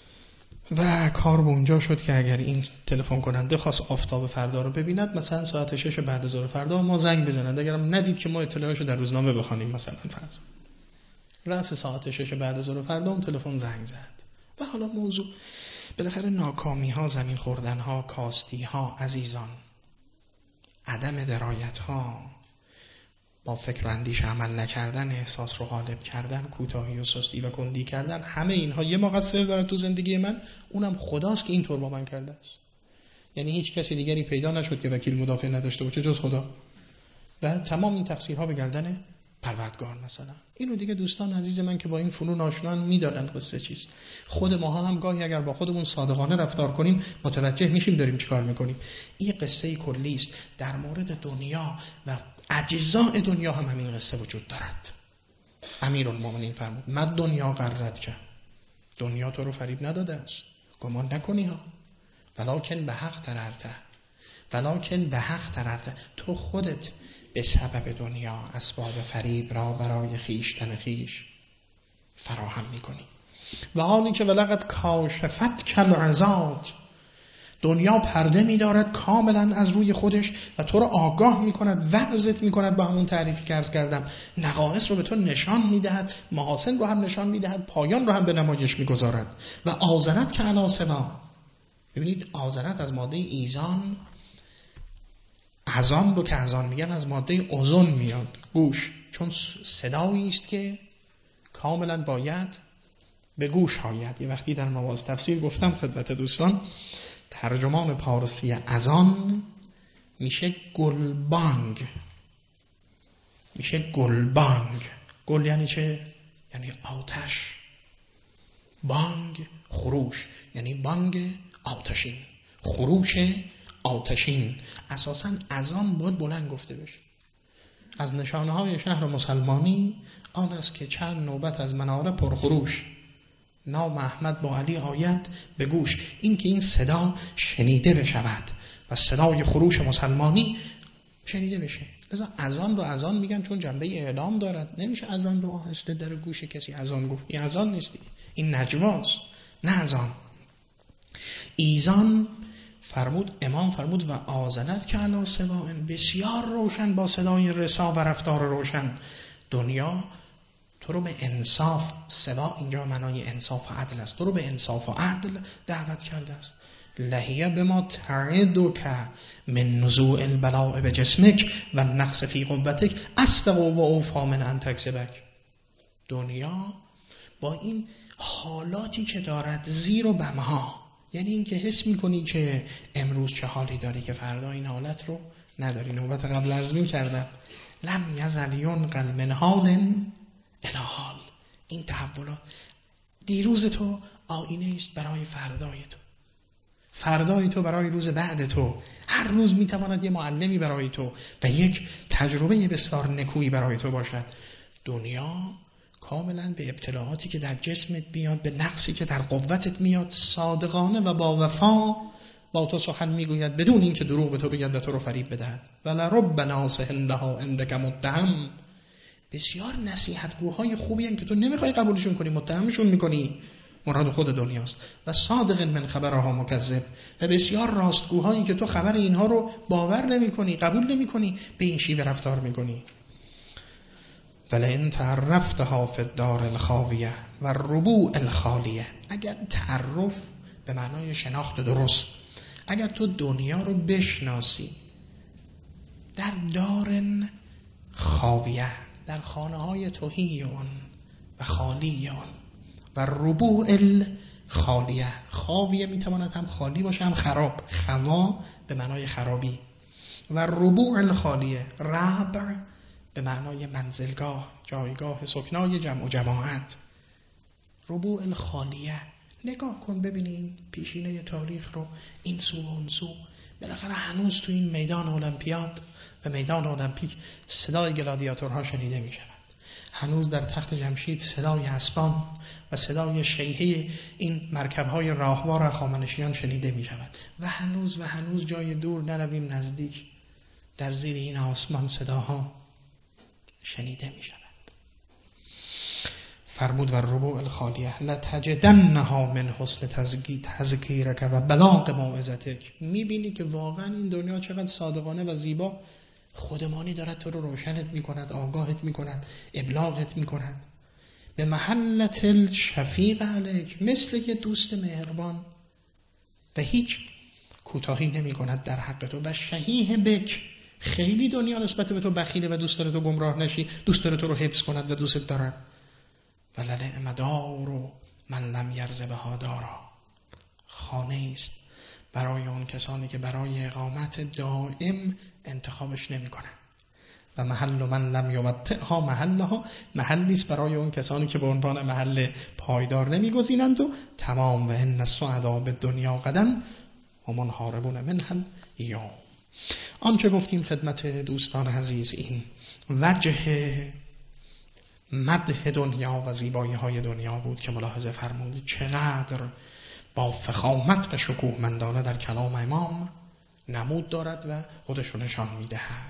و کار به اونجا شد که اگر این تلفن کننده خواست آفتاب فردا رو ببیند، مثلا ساعت شش بعد از ظهر فردا ما زنگ بزنند، اگرم ندید که ما اطلاعاتشو در روزنامه بخوانیم مثلا فرض. رأس ساعت شش بعد از ظهر فردا اون تلفن زنگ زد و حالا موضوع بالاخره ناکامی ها، زمین خوردن ها، کاستی ها عزیزان، عدم درایت ها، با فکر و اندیشه عمل نکردن، احساس رو غالب کردن، کوتاهی و سستی و کندی کردن، همه اینها یه مقصر داره تو زندگی من، اونم خداست که اینطور با من کرده است. یعنی هیچ کسی دیگری پیدا نشد که وکیل مدافع نداشته باشه جز خدا و تمام این تقصیرها به گردن پروردگار مثلا. اینو دیگه دوستان عزیز من که با این فنون آشنان میدادن قصه چیست. خود ما هم گاهی اگر با خودمون صادقانه رفتار کنیم متوجه میشیم داریم چیکار میکنیم. این قصه کلی است در مورد دنیا و اجزاء دنیا هم همین قصه وجود دارد. امیرالمومنین فرمود مد دنیا غرت کرد، دنیا تو رو فریب نداده است، گمان نکنی ها، ولکن به حق تررته، ولکن به حق تررته، تو خودت به سبب دنیا اسباب فریب را برای خیشتن خیش فراهم میکنی. و حالی که ولقد کاشفت کالعظات، دنیا پرده می‌دارد کاملا از روی خودش و تو رو آگاه می‌کند، وعظت می‌کند، با همون تعریفی که عرض کردم نقائص رو به تو نشان می‌دهد، محاسن رو هم نشان می‌دهد، پایان رو هم به نمایش می‌گذارد. و آذرت که علی سما، ببینید آذرت از ماده ایزان، اذان رو که اذان میگن از ماده اذن میاد، گوش، چون صدایی است که کاملا باید به گوش آید. یه وقتی در مواضع تفسیر گفتم خدمت دوستان، ترجمان پارسی اذان میشه گلبانگ، میشه گلبانگ. گل یعنی چه؟ یعنی آتش. بانگ خروش، یعنی بانگ آتشین، خروش آتشین. اساساً اذان باید بلند گفته بشه. از نشانه های شهر مسلمانی آن است که چند نوبت از مناره پرخروش، نام احمد با علی آید به گوش. این که این صدا شنیده بشود و صدای خروش مسلمانی شنیده بشه. لذا اذان رو اذان میگن چون جنبه اعلام دارد. نمیشه اذان رو آهسته در گوش کسی اذان گفت. این اذان نیستی، این نجواست، نه اذان. ایزان فرمود، امام فرمود و آذنت که علی سواء، بسیار روشن با صدای رسا و رفتار روشن. دنیا تو رو به انصاف، سوا اینجا معنای انصاف و عدل است، تو رو به انصاف و عدل دعوت کرده است. لهیه به ما تعدک من نزوع البلاء به جسمک و نقص فی قوتک اصدق و اوفا من ان تکذبک. دنیا با این حالاتی که دارد، زیر و بمها، یعنی این که حس میکنی که امروز چه حالی داری که فردا این حالت رو نداری. نوبت قبل عرض می‌کردم لم یزل ینقل من حال الی حال. این تحولات، دیروز تو آینه است برای فردای تو، فردای تو برای روز بعد تو. هر روز میتواند یه معلمی برای تو و یک تجربه بسیار نکویی برای تو باشد. دنیا کاملا به ابتلاعاتی که در جسمت میاد، به نقصی که در قوتت میاد، صادقانه و با وفا با تو سخن میگوید بدون اینکه دروغ به تو بگید و تو رو فریب بدهد. ولرب ناصح لها عندک متهم. بسیار نصیحتگوهای خوبی هم که تو نمیخوای قبولشون کنی، متهمشون میکنی، مراد خود دنیاست. و صادق من خبرها مکذب، و بسیار راستگوهایی که تو خبر اینها رو باور نمیکنی، قبول نمیکنی، به این شیوه رفتار میکنی. ولئن تعرفتها فی الدار الخاویه و الربوع الخالیه. اگر تعرف به معنای شناخت درست، اگر تو دنیا رو بشناسی در دار خاویه، در خانه های تهی اون و خالی اون، و ربوع الخالیه. خاویه میتواند هم خالی باشه هم خراب، خوا به معنای خرابی، و ربوع الخالیه، ربع به معنای منزلگاه، جایگاه سکنای جمع و جماعت. ربوع الخالیه. نگاه کن ببینین پیشینه تاریخ رو، این سو و اون سو. بالاخره هنوز تو این میدان المپیاد و میدان المپیک صدای گلادیاتورها شنیده می شود. هنوز در تخت جمشید صدای اسبان و صدای شیهه این مرکب‌های راهوار هخامنشیان شنیده می شود. و هنوز و هنوز جای دور نرویم نزدیک، در زیر این آسمان صداها شنیده می شود. فرمود و ربوع الخالیه لتجدنها من حسن تذکیرک و بلاغ موعظتک. میبینی که واقعا این دنیا چقدر صادقانه و زیبا خودمانی دارد تو رو روشنت میکند، آگاهت میکند، ابلاغت میکند. به محلت الشفیق علیک، مثل یه دوست مهربان و هیچ کوتاهی نمیکند در حق تو. و شهیه بک، خیلی دنیا نسبت به تو بخیله و دوست داره تو گمراه نشی، دوست داره تو رو حفظ کند و دوست دارد. ولنعم دار من لم یرض بها دارا. خانه است برای اون کسانی که برای اقامت دائم انتخابش نمی کنند. و محل من لم یمتعها محلها، محلی است برای اون کسانی که به عنوان محل پایدار نمیگزینند. و تمام و ان السعدا بالدنیا قدم و منحاربون منها یوم. آنچه گفتیم خدمت دوستان عزیز این وجه مدح دنیا و زیبایی های دنیا بود که ملاحظه فرمود چقدر با فخامت و شکوهمندانه در کلام امام نمود دارد و خودش رو نشان میدهد.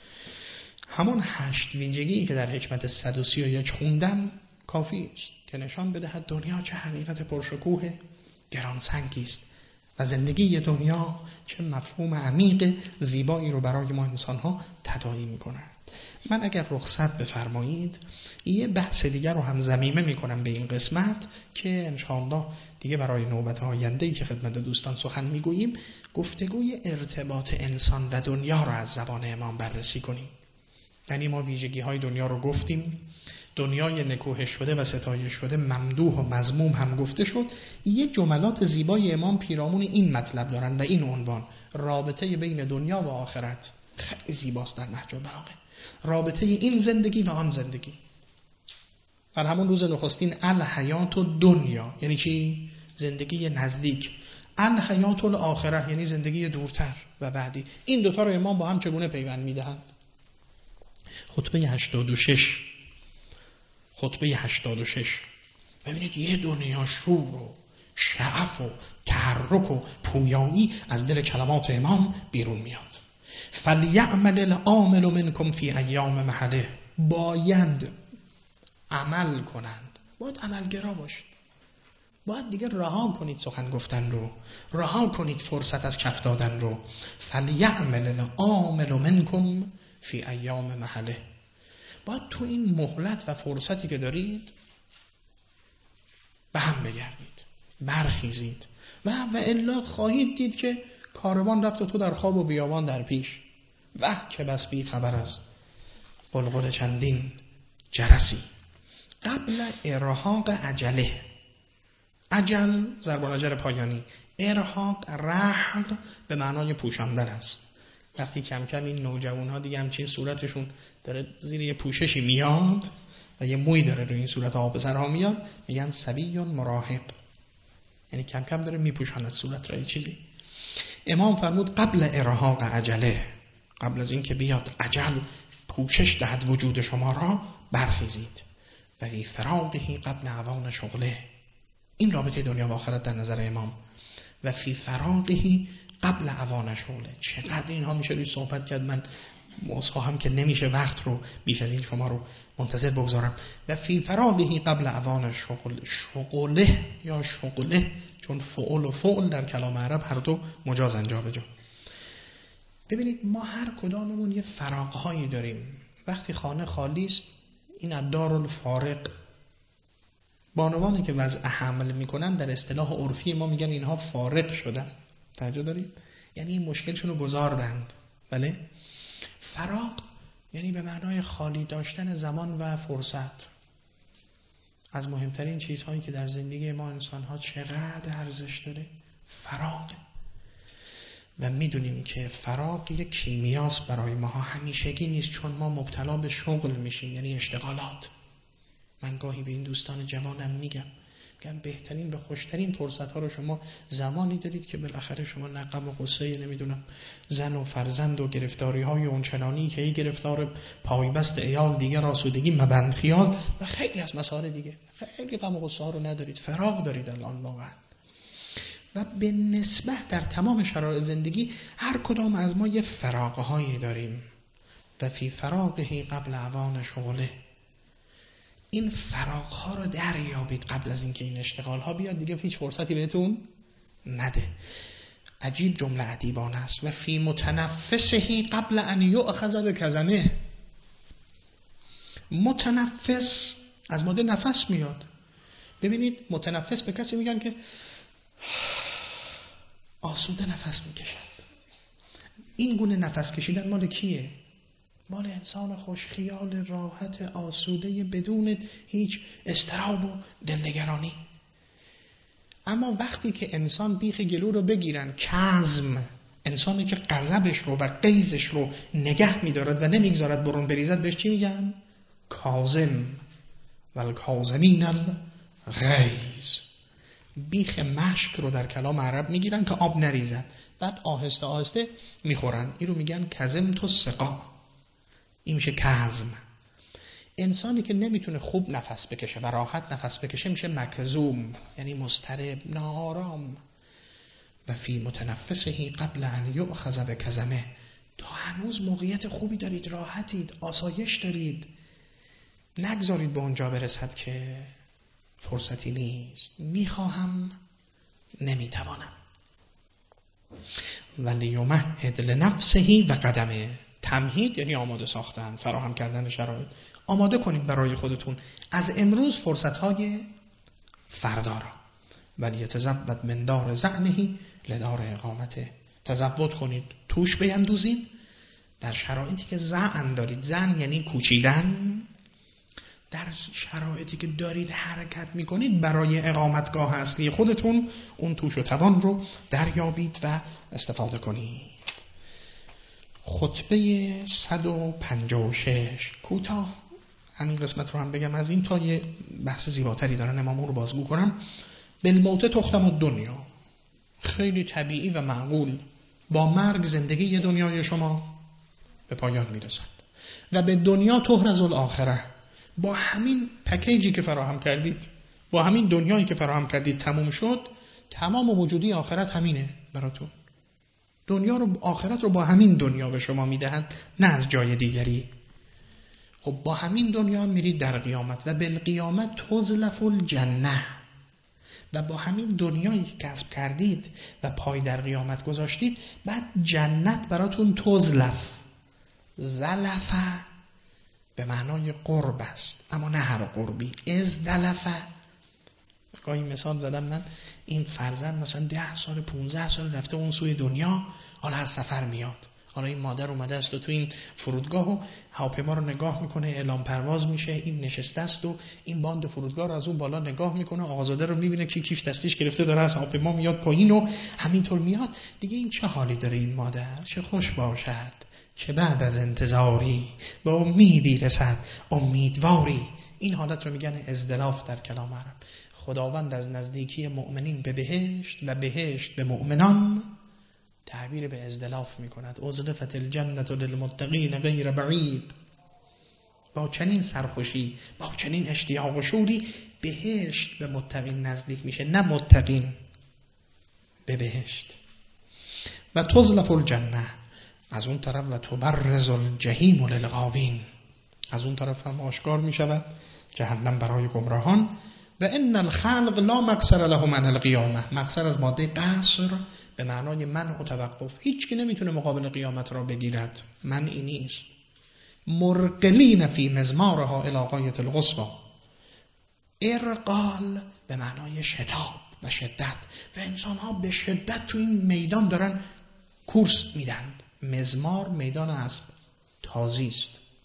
همون هشت ویژگی که در حکمت صد و سی و یک خوندم کافی است که نشان بدهد دنیا چه حقیقت پرشکوه گرانسنگی است و زندگی دنیا چه مفهوم عمیق زیبایی رو برای ما انسان‌ها تداعی می‌کند. من اگر رخصت بفرمایید یه بحث دیگر رو هم ضمیمه میکنم به این قسمت که انشاءالله دیگه برای نوبت آینده‌ای که خدمت دوستان سخن میگوییم گفتگوی ارتباط انسان و دنیا رو از زبان امام بررسی کنیم. یعنی ما ویژگی های دنیا رو گفتیم، دنیای نکوهش شده و ستایش شده ممدوح و مذموم هم گفته شد. یه جملات زیبای امام پیرامون این مطلب دارن و این عنوان: رابطه بین دنیا و آخرت. خیلی زیباست در نهج البلاغه، رابطه این زندگی و آن زندگی. در همون روز نخستین الحیات الدنیا یعنی چی؟ زندگی نزدیک. الحیات الاخره یعنی زندگی دورتر و بعدی. این دوتا رو امام با هم چگونه پیوند میدهند؟ خطبه هشتاد و شش خطبه هشتاد و شش ببینید یه دنیا شور و شعف و تحرک و پویایی از دل کلمات امام بیرون میاد. فلیعمل العامل منکم فی ایام محله، باید عمل کنند، باید عملگرا باشید، باید دیگه رها کنید سخن گفتن رو، رها کنید فرصت از کف دادن رو. فلیعمل العامل منکم فی ایام محله، باید تو این مهلت و فرصتی که دارید به هم بگردید، برخیزید و و الا خواهید دید که کاروان رفت و تو در خواب و بیابان در پیش. وه که بس بی خبر است قلقل چندین جرسی. قبل ارهاق عجله، عجل ضرب اجر پایانی، ارهاق رحل به معنای پوشاندن است. وقتی کم کم این نوجوان ها دیگه همچین صورتشون داره زیر یه پوششی میاد و یه موی داره روی این صورت ها پسرها میاد، میگن صبیون مراهق، یعنی کم کم داره میپوشاند صورت را یه چیزی. امام فرمود قبل ارهاق عجله، قبل از این که بیاد عجل پوشش دهد وجود شما را، برخیزید. و فی فراغه قبل اوان شغله، این رابطه دنیا و آخرت در نظر امام. و فی فراغه قبل اوان شغله. چقدر اینها میشه روی صحبت کرد، من مصاحم که نمیشه وقت رو بیش از این شما رو منتظر بگذارم. و فی فراغه قبل اوان شغل، شغله یا شغله، چون فعل و فعل در کلام عرب هر دو مجازن جا به جا. ببینید ما هر کداممون یه فراغهایی داریم. وقتی خانه خالی است، این الدار الفارغ، بانوانی که وضع حمل میکنن در اصطلاح عرفی ما میگن اینها فارغ شدن. توجه دارید؟ یعنی این مشکلشون رو گذاردند. بله؟ فراغ یعنی به معنای خالی داشتن زمان و فرصت. از مهمترین چیزهایی که در زندگی ما انسان‌ها چقدر ارزش داره فراغ. و میدونیم که فراغ یک کیمیاست برای ما، همیشگی نیست، چون ما مبتلا به شغل میشیم، یعنی اشتغالات. من گاهی به این دوستان جوانم میگم میگم بهترین و خوشترین فرصت ها رو شما زمانی دارید که بالاخره شما نقم و قصه نمیدونم زن و فرزند و گرفتاری های اونچنانی که ای گرفتار پایبست عیال دیگر آسودگی مبند خیال و خیلی از مسائل دیگه، خیلی غم و قصه ها رو ندارید، فراغ دارید الان واقعا. و به نسبت در تمام شرایط زندگی هر کدام از ما یه فراغهایی داریم. و فی فراغه قبل اوان شغله، این فراغها رو دریابید قبل از اینکه این اشتغالها بیاد دیگه هیچ فرصتی بهتون نده. عجیب جمله ادیبانه است. و فی متنفسه قبل ان یؤخذ بکظمه، متنفس از ماده نفس میاد. ببینید متنفس به کسی میگن که آسوده نفس میکشد. این گونه نفس کشیدن مال کیه؟ مال انسان خوش خیال، راحت، آسوده، بدون هیچ اضطراب و دلنگرانی. اما وقتی که انسان بیخ گلو رو بگیرن، کظم، انسانی که غضبش رو و غیظش رو نگه می‌دارد و نمیگذارد برون بریزد، بهش چی میگن؟ کاظم. والکاظمین الغیظ. بیخ مشک رو در کلام عرب میگیرن که آب نریزد، بعد آهسته آهسته میخورن. این رو میگن کظم تو سقا. این میشه کظم. انسانی که نمیتونه خوب نفس بکشه و راحت نفس بکشه میشه مکظوم، یعنی مضطرب، ناآرام. و فی متنفسه قبل ان یؤخذ بکظمه، تا هنوز موقعیت خوبی دارید، راحتید، آسایش دارید، نگذارید به اونجا برسد که فرصتی نیست، میخواهم نمیتوانم. ولی یمهد لنفسه و قدمه، تمهید یعنی آماده ساختن، فراهم کردن شرایط. آماده کنید برای خودتون از امروز فرصت‌های فردا را. ولی یتزود من دار زعنه لدار اقامته، تزود کنید، توش بیندوزید در شرایطی که زن دارید، زن یعنی کوچیدن، در شرایطی که دارید حرکت میکنید برای اقامتگاه اصلی خودتون، اون توش و توان رو دریابید و استفاده کنید. خطبه صد و پنجاه و شش، کوتاه همین قسمت رو هم بگم، از این تا یه بحث زیباتری دارن، امام رو بازگو کنم. بالموت تختم الدنیا، خیلی طبیعی و معقول، با مرگ زندگی یه دنیای شما به پایان میرسد و به دنیا تحرز الاخره، با همین پکیجی که فراهم کردید، با همین دنیایی که فراهم کردید تموم شد، تمام وجودی آخرت همینه براتون. دنیا رو، آخرت رو با همین دنیا به شما میدهد، نه از جای دیگری. خب با همین دنیا میرید در قیامت و بالقیامت تزلف الجنه، و با همین دنیایی که کسب کردید و پای در قیامت گذاشتید، بعد جنت براتون تزلف، زلف به معنای قرب است، اما نه هر قربی. از دلفه، گاهی مثال زدم من، این فرزند مثلا ده سال پونزده سال رفته اون سوی دنیا، حالا از سفر میاد، حالا این مادر اومده است و تو این فرودگاه و هواپیما رو نگاه میکنه، اعلام پرواز میشه، این نشسته است و این باند فرودگاه رو از اون بالا نگاه میکنه، آقازاده رو میبینه که کیف دستیش گرفته داره از هواپیما میاد پایین و همینطور میاد، دیگه این چه حالی داره این مادر، چه خوش باشد که بعد از انتظاری به امیدی رسد امیدواری. این حالت رو میگن ازدلاف در کلام عرب. خداوند از نزدیکی مؤمنین به بهشت و بهشت به مؤمنان تعبیر به ازدلاف میکند. ازلفت الجنة للمتقین غیر بعید. با چنین سرخوشی، با چنین اشتیاق و شوری بهشت به متقین نزدیک میشه، نه متقین به بهشت. و تزلف الجنه، از اون طرف و تبرز الجحیم للغاوین، از اون طرف هم آشکار میشود جهنم برای گمراهان. و ان الخلق لا مقصر لهم عن القیامه، مقصر از ماده قصر به معنای منع و توقف، هیچ کی نمیتونه مقابل قیامت را بگیرد، منعی نیست. مرقلین فی مزمارها الی غایة القصوى، ارقال به معنای شتاب و شدت، و انسان ها به شدت تو این میدان دارن کورس میدند. مزمار میدان اسب تازی است،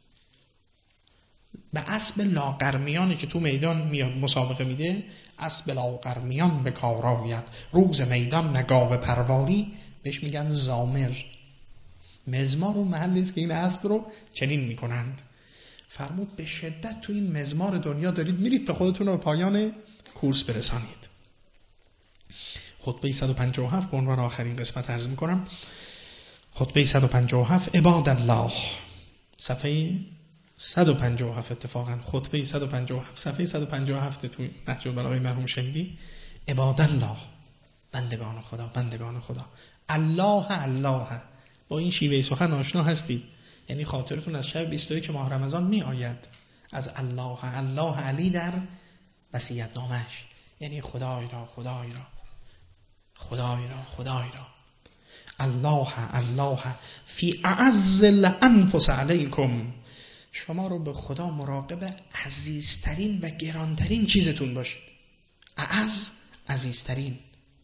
به اسب لاغرمیانی که تو میدان میاد مسابقه میده، اسب لاغرمیان به کار آید، روز میدان نگاو پرواری بهش میگن زامر. مزمار اون محلی است که این اسب رو چنین میکنند. فرمود به شدت تو این مزمار دنیا دارید میرید تا خودتون رو به پایان کورس برسانید. خطبه صد و پنجاه و هفت به عنوان آخرین قسمت عرض میکنم. خطبه صد و پنجاه و هفت عباد الله، صفحه صد و پنجاه و هفت، اتفاقا خطبه صد و پنجاه و هفت صفحه صد و پنجاه و هفت تو نهج البلاغه مرحوم شهیدی. عباد الله، بندگان خدا، بندگان خدا. الله الله، با این شیوه سخن آشنا هستید، یعنی خاطرتون از شب بیست و یک ماه رمضان می آید از الله الله علی در وصیت نامش، یعنی خدای را خدای را خدای را خدای را. الله الله فی اعز الانفس علیکم، شما رو به خدا مراقب عزیزترین و گرانترین چیزتون باشید. اعز عزیزترین،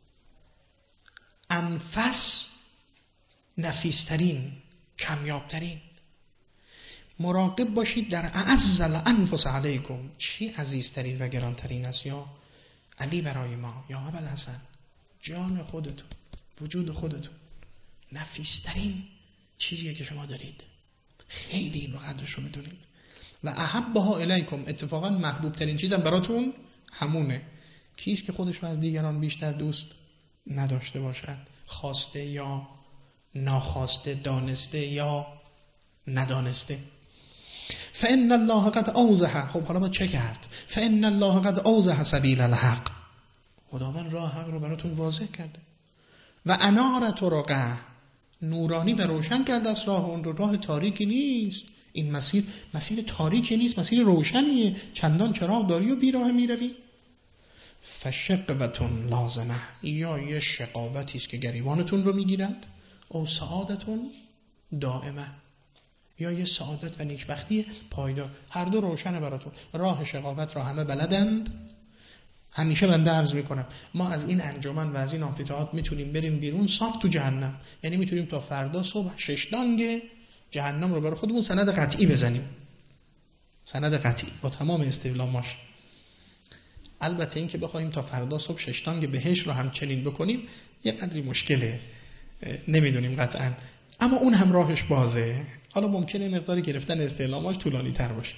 انفس نفیسترین، کمیابترین. مراقب باشید در اعز الانفس علیکم، چی عزیزترین و گرانترین است؟ یا علی برای ما، یا ابوالحسن، جان خودتون، وجود خودتون، نفیسترین چیزیه که شما دارید، خیلی این رو قدرش رو میدونید. و احبها الیکم، اتفاقا محبوب ترین چیزم براتون همونه. کیست که خودش رو از دیگران بیشتر دوست نداشته باشد، خواسته یا ناخواسته، دانسته یا ندانسته. فان الله قد اوضح، خب حالا با چه کرد؟ فان الله قد اوضح سبیل الحق، خداوند راه حق رو براتون واضح کرده. و انار طرقه، نورانی و روشن کرده از راه اون رو، راه تاریکی نیست. این مسیر مسیر تاریکی نیست، مسیر روشنیه، چندان چراغ داری و بیراه میروی. فشقوتون لازمه، یا یه شقاوتی است که گریبانتون رو میگیرد، او سعادتون دائمه، یا یه سعادت و نیکبختی پایدار. هر دو روشنه براتون. راه شقاوت را همه بلدند. همیشه بنده عرض میکنم ما از این انجمن و از این آمفی‌تئاتر میتونیم بریم بیرون صاف تو جهنم، یعنی میتونیم تا فردا صبح شش دانگ جهنم رو برای خودمون سند قطعی بزنیم، سند قطعی با تمام استدلالش. البته این که بخوایم تا فردا صبح ششتانگ بهشت رو هم چنین بکنیم یه قدری مشکله، نمیدونیم قطعا، اما اون هم راهش بازه. حالا ممکنه مقداری گرفتن استعلاماش طولانی تر باشه.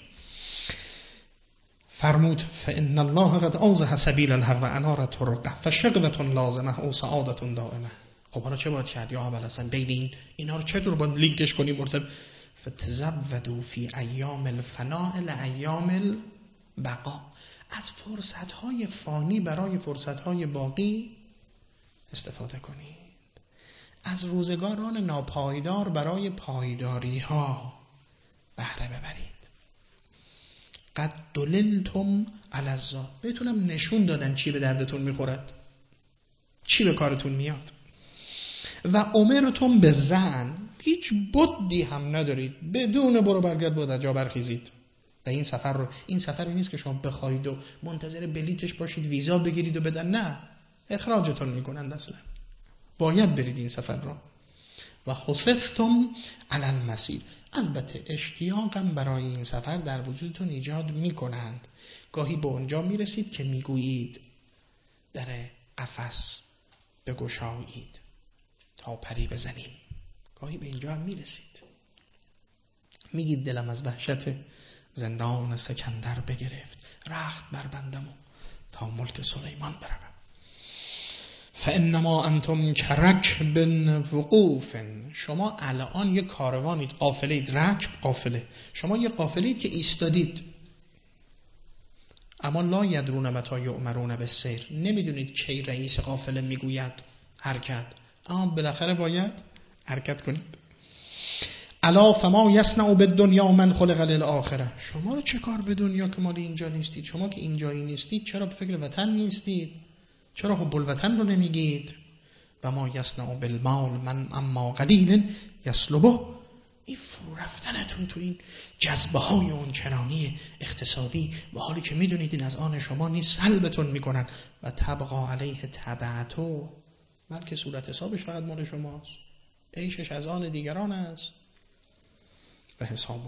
فرمود فإن الله قد أوضح سبیل الحق و انار طرقه فشقوة لازمه او سعادة دائمه. خب حالا چه باید کرد یا ابوالحسن؟ بین این اینا رو چطور باید لینکش کنیم مرتب؟ فتزودوا فی ایام الفناء لایام البقاء. از فرصت‌های فانی برای فرصت‌های باقی استفاده کنید. از روزگاران ناپایدار برای پایداری‌ها بهره ببرید. قد دللتم علی الذات. بهتونم نشون دادن چی به دردتون میخورد، چی به کارتون میاد. و امرتم به زن، هیچ بدی هم ندارید، بدون برو برگرد بود از جا برخیزید و این سفر رو، این سفری نیست که شما بخواید و منتظر بلیتش باشید ویزا بگیرید و بدن، نه، اخراجتون میکنند اصلا، باید برید این سفر رو. و حفظتم علی المسیر. البته اشتیاقم برای این سفر در وجودتون ایجاد میکنند. گاهی به اونجا میرسید که میگویید در قفس بگشایید تا پری بزنیم. گاهی به اینجا هم میرسید، میگید دلم از وحشت زندان سکندر بگرفت، رخت بربندم تا ملک سلیمان بروم. فانما انتم کرکب وقوف. شما الان یک کاروانید، قافله‌اید. رکب قافله، شما یک قافله‌اید که ایستادید. اما لا یدرون متی یؤمرون بالسیر. نمیدونید کی رئیس قافله میگوید حرکت، اما بالاخره باید حرکت کنید. الا فما یصنع بالدنیا من خلق للآخره. شما رو چه کار به دنیا که مال اینجا نیستید؟ شما که اینجایی نیستید چرا به فکر وطن نیستید؟ چرا حب الوطن رو نمیگید؟ و ما یصنع بالمال من اما قلیل یسلبه. این فرو رفتنتون تو این جذبه های اون چنانی اقتصادی و حالی که میدونید این از آن شما نیست سلبتون میکنن. و تبقى علیه تبعتو، بلکه صورت حسابش فقط مال شماست، عیشش از آن دیگران است و حسابو.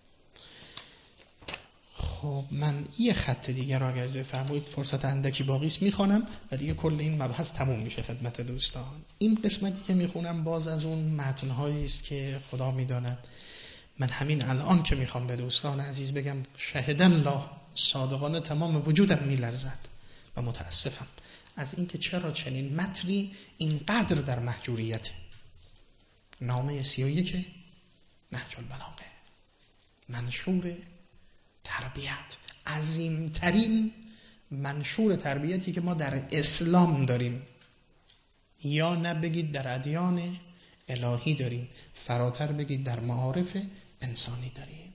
خب من یه خط دیگه را اگر اجازه فرمایید، فرصت اندکی باقی است، میخوانم و دیگه کل این مبحث تموم میشه خدمت دوستان. این قسمتی که میخونم باز از اون متن‌هایی است که خدا میداند من همین الان که میخوام به دوستان عزیز بگم شهدن الله، صادقانه تمام وجودم میلرزد و متاسفم از اینکه چرا چنین متنی اینقدر در محجوریته. نامه سی و یک نهج البلاغه، منشور تربیت، عظیمترین منشور تربیتی که ما در اسلام داریم، یا نه بگید در ادیان الهی داریم، فراتر بگید در معارف انسانی داریم.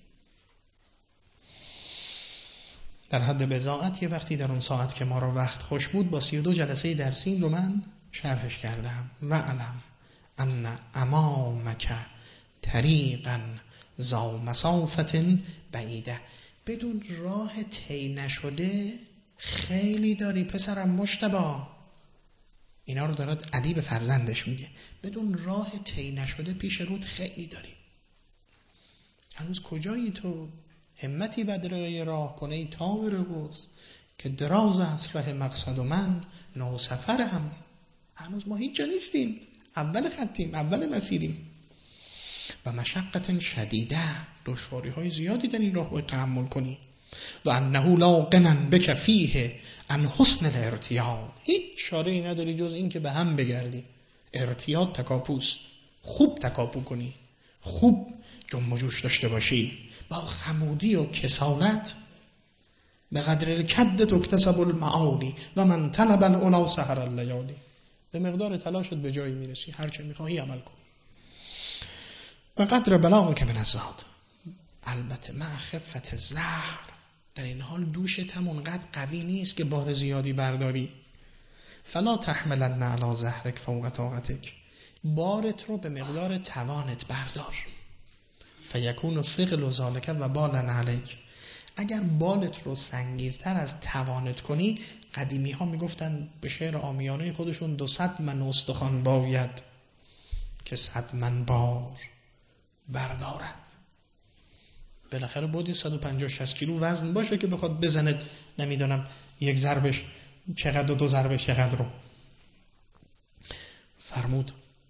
در حد بضاعت یه وقتی در اون ساعت که ما رو وقت خوش بود با سی و دو جلسه درسین رو من شرحش کردم. و علم ان امامک طریقا ذا مسافت بعیده. بدون راه طی نشده خیلی داری پسرم مجتبی. اینا رو دارد علی به فرزندش میگه. بدون راه طی نشده پیش رود خیلی داری. هنوز کجایی تو؟ همتی بدرای راه کنه ای تاور بوز که دراز است راه مقصد و من نو سفرم. هنوز ما هیچ جا نیستیم، اول خطیم، اول مسیریم. و مشقت شدیده، دشواری های زیادی در این راه باید تحمل کنی. و انه لا غنى بک فیه عن حسن الارتیاد. هیچ چاره‌ای نداری جز این که به هم بگردی. ارتیاد تکاپوست، خوب تکاپو کنی، خوب جنب و جوش داشته باشی. با خمودی و کسالت به قدر الکد تکتسب المعالی و من طلب العلا سهر اللیالی. به مقدار تلاشت به جایی میرسی، هر چه میخواهی عمل کن. و قدر بلاغ که من الزاد. البته مع خفت زهر، در این حال دوشت هم اونقدر قوی نیست که بار زیادی برداری. فلا تحملن علی زهرک فوق طاقتک. بارت رو به مقدار توانت بردار. فیکون ثقل ذالک و بالا علیک. اگر بالت رو سنگین‌تر از توانت کنی، قدیمی ها میگفتن به شعر عامیانه خودشون دو صد من استخوان باید که صد من بار بردارد. بالاخره بودی صد و پنجاه شصت کیلو وزن باشه که بخواد بزنه نمیدونم یک ضربش چقدر و دو ضربش چقدر رو. فرمود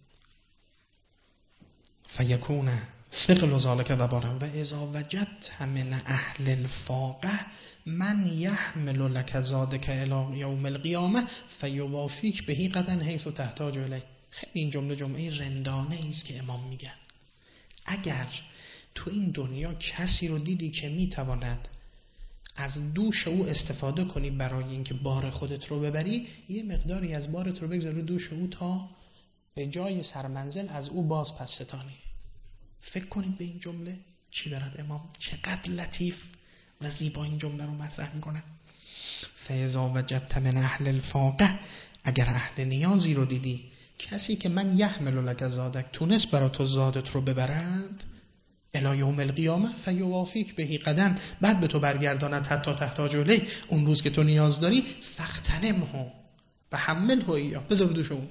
فیکون ثقل ذلک وبارا و اذا وجدت من اهل الفاقه من یحمل لك ذلک الی یوم القیامه فیوافیک بهی غدا حیث تحتاج الیه. خیلی این جمله جمله رندانه است که امام میگن اگر تو این دنیا کسی رو دیدی که میتواند از دوش او استفاده کنی برای اینکه بار خودت رو ببری، یه مقداری از بارت رو بگذار رو دوش او تا به جای سرمنزل از او باز پس ستانی. فکر کنید به این جمله چی دارد امام چقدر لطیف و زیبا این جمله رو مطرح میکنه. فاذا وجدت من اهل الفاقه، اگر اهل نیازی رو دیدی، کسی که من یحمل لک زادک تونست برای تو زادت رو ببرد، الی یوم القیامه فیوافیک بهی غدا، بعد به تو برگرداند حتی تحتاج الیه، اون روز که تو نیاز داری، فاغتنمه و حمله ایاه، بذار دوش اون.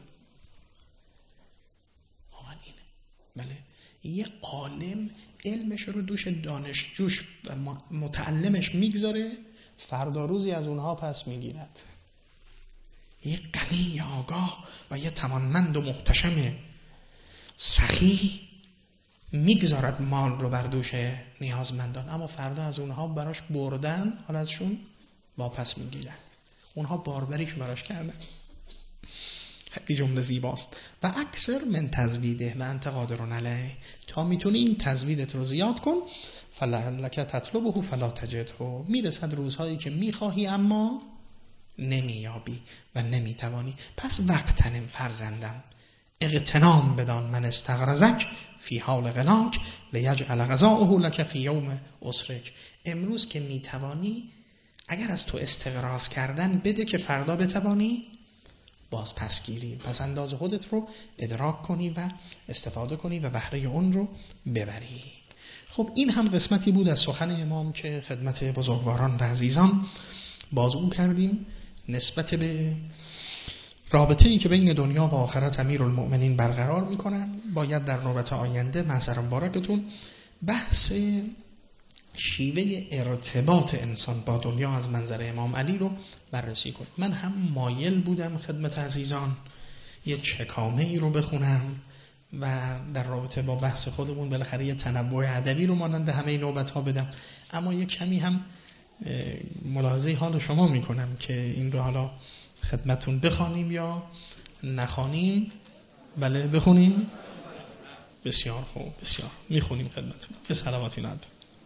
آن اینه. بله یه عالم علمش رو دوش دانشجوش و متعلمش میگذاره، فردا روزی از اونها پس میگیرد. یه غنی آگاه و یه توانمند و محتشم سخی میگذارد مال رو بر دوش نیازمندان، اما فردا از اونها براش بردن، حالا ازشون واپس میگیرن. اونها باربریش براش کردن. خیلی جمله زیباست. و اکثر من تزویده و انت قادرون علیه، تا میتونی این تزویدت رو زیاد کن. فلعلک تطلبه فلا تجده، میرسد روزهایی که میخواهی اما نمیابی و نمیتوانی. پس وقتنم فرزندم، اغتنام بدان من استغرزک فی حال غناک لیجعل غذاءه لک فی یوم اسرک. امروز که میتوانی اگر از تو استغراض کردن بده که فردا بتوانی باز پس گیری. پس انداز خودت رو ادراک کنی و استفاده کنی و بهره اون رو ببری. خب این هم قسمتی بود از سخن امام که خدمت بزرگواران و عزیزان بازگو کردیم نسبت به رابطه‌ای که بین دنیا و آخرت امیرالمؤمنین برقرار می‌کنن. باید در نوبت آینده معذر مبارکتون بحث شیوه ارتباط انسان با دنیا از منظر امام علی رو بررسی کنیم. من هم مایل بودم خدمت عزیزان یه چکامه‌ای رو بخونم و در رابطه با بحث خودمون بالاخره یه تنوع ادبی رو مانند همه نوبت‌ها بدم، اما یه کمی هم ملاحظه حال شما میکنم که این رو حالا خدمتون بخوانیم یا نخوانیم. بله بخونیم. بسیار خوب، بسیار میخونیم خدمتون. به سلامتی ند.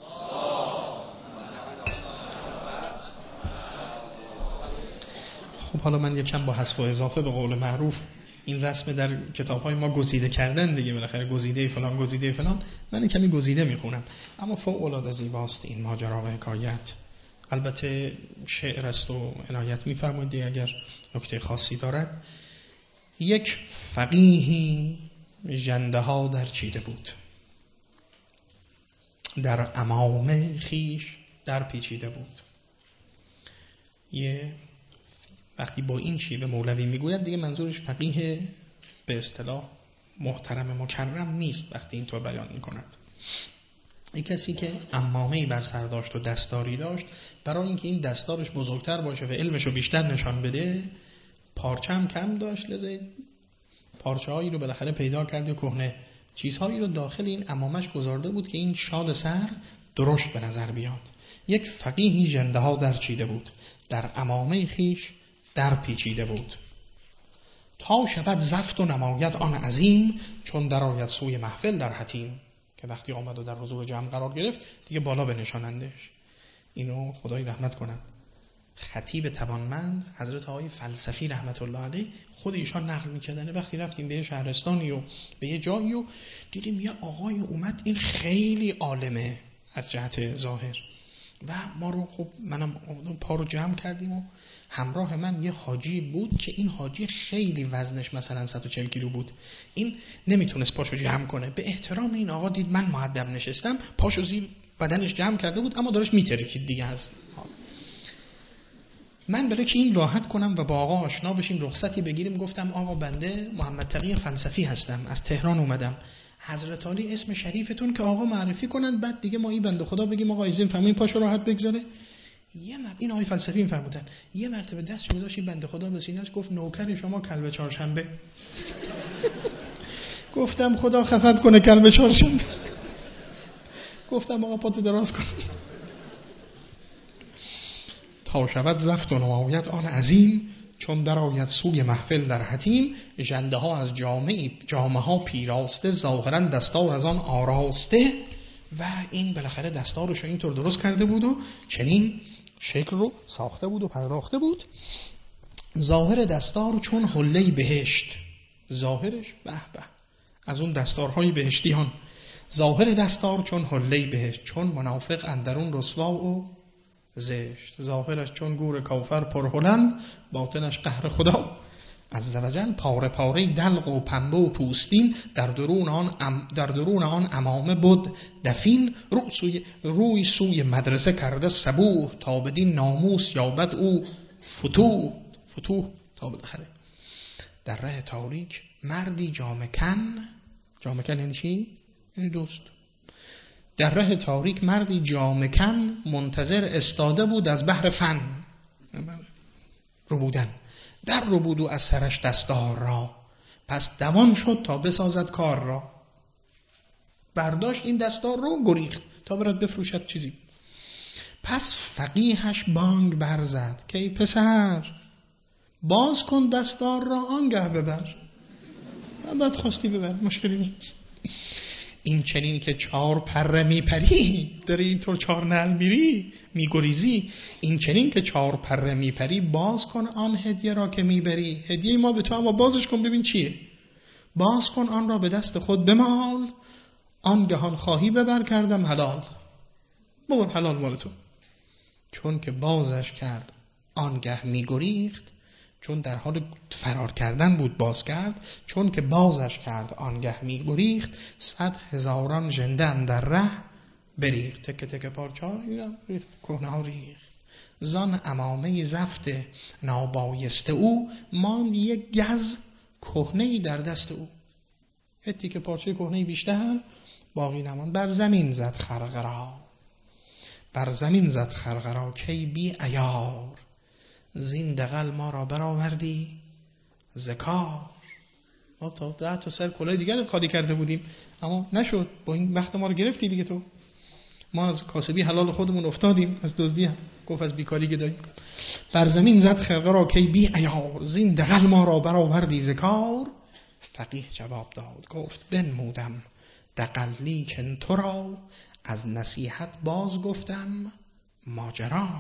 خب حالا من یکم با حذف و اضافه به قول معروف، این رسم در کتاب‌های ما گزیده کردن دیگه، بالاخره گزیده فلان گزیده فلان، من کمی گزیده میخونم، اما فوق العاده زیباست این ماجرا و حکایت. البته شعر است و عنایت می‌فرمایید اگر نکته خاصی دارد. یک فقیهی ژنده ها در چیده بود، در عمامه خیش در پیچیده بود. یه وقتی با این شیوه مولوی میگوید دیگه منظورش فقیه به اصطلاح محترم مکرم نیست وقتی اینطور بیان میکند. این کسی که عمامه‌ای بر سر داشت و دستاری داشت، برای اینکه این دستارش بزرگتر باشه و علمشو بیشتر نشان بده، پارچه کم داشت، لذا پارچه‌هایی رو بالاخره پیدا کرد و کهنه چیزهایی رو داخل این عمامش گذارده بود که این شال سر درشت به نظر بیاد. یک فقیهی ژنده ها در چیده بود، در عمامه خیش در پیچیده بود. تا شود زفت و نماید آن عظیم، چون در آید سوی محفل در حتیم. که وقتی آمد و در حضور جمع قرار گرفت دیگه بالا بنشانندش. اینو خدای رحمت کنند خطیب توانمند حضرت آقای فلسفی رحمت الله علیه خود ایشان نقل می‌کردن. وقتی رفتیم به یه شهرستانی و به یه جایی و دیدیم یه آقای اومد، این خیلی عالمه از جهت ظاهر، و ما رو خب منم پا رو جمع کردیم و همراه من یه حاجی بود که این حاجی خیلی وزنش مثلا صد و چهل کیلو بود. این نمیتونست پاشو جمع کنه. به احترام این آقا دید من مؤدب نشستم، پاشو زیر بدنش جمع کرده بود اما داشت میترکید دیگه. از من برای که این راحت کنم و با آقا آشنا بشیم رخصتی بگیریم، گفتم آقا بنده محمد تقی فلسفی هستم، از تهران اومدم، حضرت علی اسم شریفتون که آقا معرفی کنن، بعد دیگه ما این بنده خدا بگیم آقا ایزین فهمین پاشو راحت بگذاره. یه مرد این آقای فلسفی این فرمودن، یه مرتبه دست گذاشت این بنده خدا به سینه‌اش گفت نوکر شما کلب چهارشنبه. گفتم خدا خفت کنه کلب چهارشنبه. گفتم آقا پاتو دراز کن. تا شود زفت و نمایت آن عظیم، چون در آید سوی محفل در حتیم. ژنده ها از جامعه جامعه ها پیراسته، ظاهرا دستار از آن آراسته. و این بالاخره دستارش رو اینطور درست کرده بود و چنین شکل رو ساخته بود و پرداخته بود. ظاهر دستار چون حله بهشت، ظاهرش به به از اون دستارهای بهشتیان. ظاهر دستار چون حله بهشت، چون منافق اندرون رسوا و زشت. ظاهرش چون گور کافر پرهلند، باطنش قهر خدا عزوجل. پاره پاره دلق و پنبه و پوستین، در درون آن ام در درون آن عمامه بود دفین. رو سوی روی سوی مدرسه کرده صبوح، تا بدین ناموس یابد او فتوح. فتوح تا بالاخره. در ره تاریک مردی جامه کن، جامه کن یعنی چی؟ یعنی دوست. در ره تاریک مردی جامه کن، منتظر استاده بود از بحر فن. رو بودن در رو بود و از سرش دستار را، پس دوان شد تا بسازد کار را. برداشت این دستار رو گریخت تا برد بفروشد چیزی. پس فقیهش بانگ برزد که ای پسر، باز کن دستار را آنگه ببر. بعد خواستی ببر، مشکلی نیست. این چنین که چار پره میپری، داری اینطور چار نعل میری میگریزی. این چنین که چار پره میپری، باز کن آن هدیه را که میبری. هدیه ما به تو، اما بازش کن ببین چیه. باز کن آن را به دست خود بمال، آنگهان خواهی ببر کردم حلال. ببر حلال مال تو. چون که بازش کرد آنگه میگریخت، چون در حال فرار کردن بود باز کرد. چون که بازش کرد آنگه میگریخت، صد هزاران ژنده اندر ره بریخت. تک تک پارچه ها ریخت، کهنه ها ریخت. زان عمامه زفت نابایسته او، ماند یک گز کهنه‌ای در دست او. یک تیکه پارچه کهنه‌ای بیشتر باقی نماند. بر زمین زد خرقه را، بر زمین زد خرقه را کی بی عیار. زین دغل ما را برآوردی ز کار. ما تا ده تا سر کلاه دیگر خالی کرده بودیم، اما نشد. با این وقت ما رو گرفتی دیگه تو. ما از کاسبی حلال خودمون افتادیم، از دزدی هم گفت از بیکاری گدایی. بر زمین زد خرقه را کی بی عیار، زین دغل ما را برآوردی ز کار. فقیه جواب داد گفت بنمودم دغل لیکن تو را، از نصیحت باز گفتم ماجرا.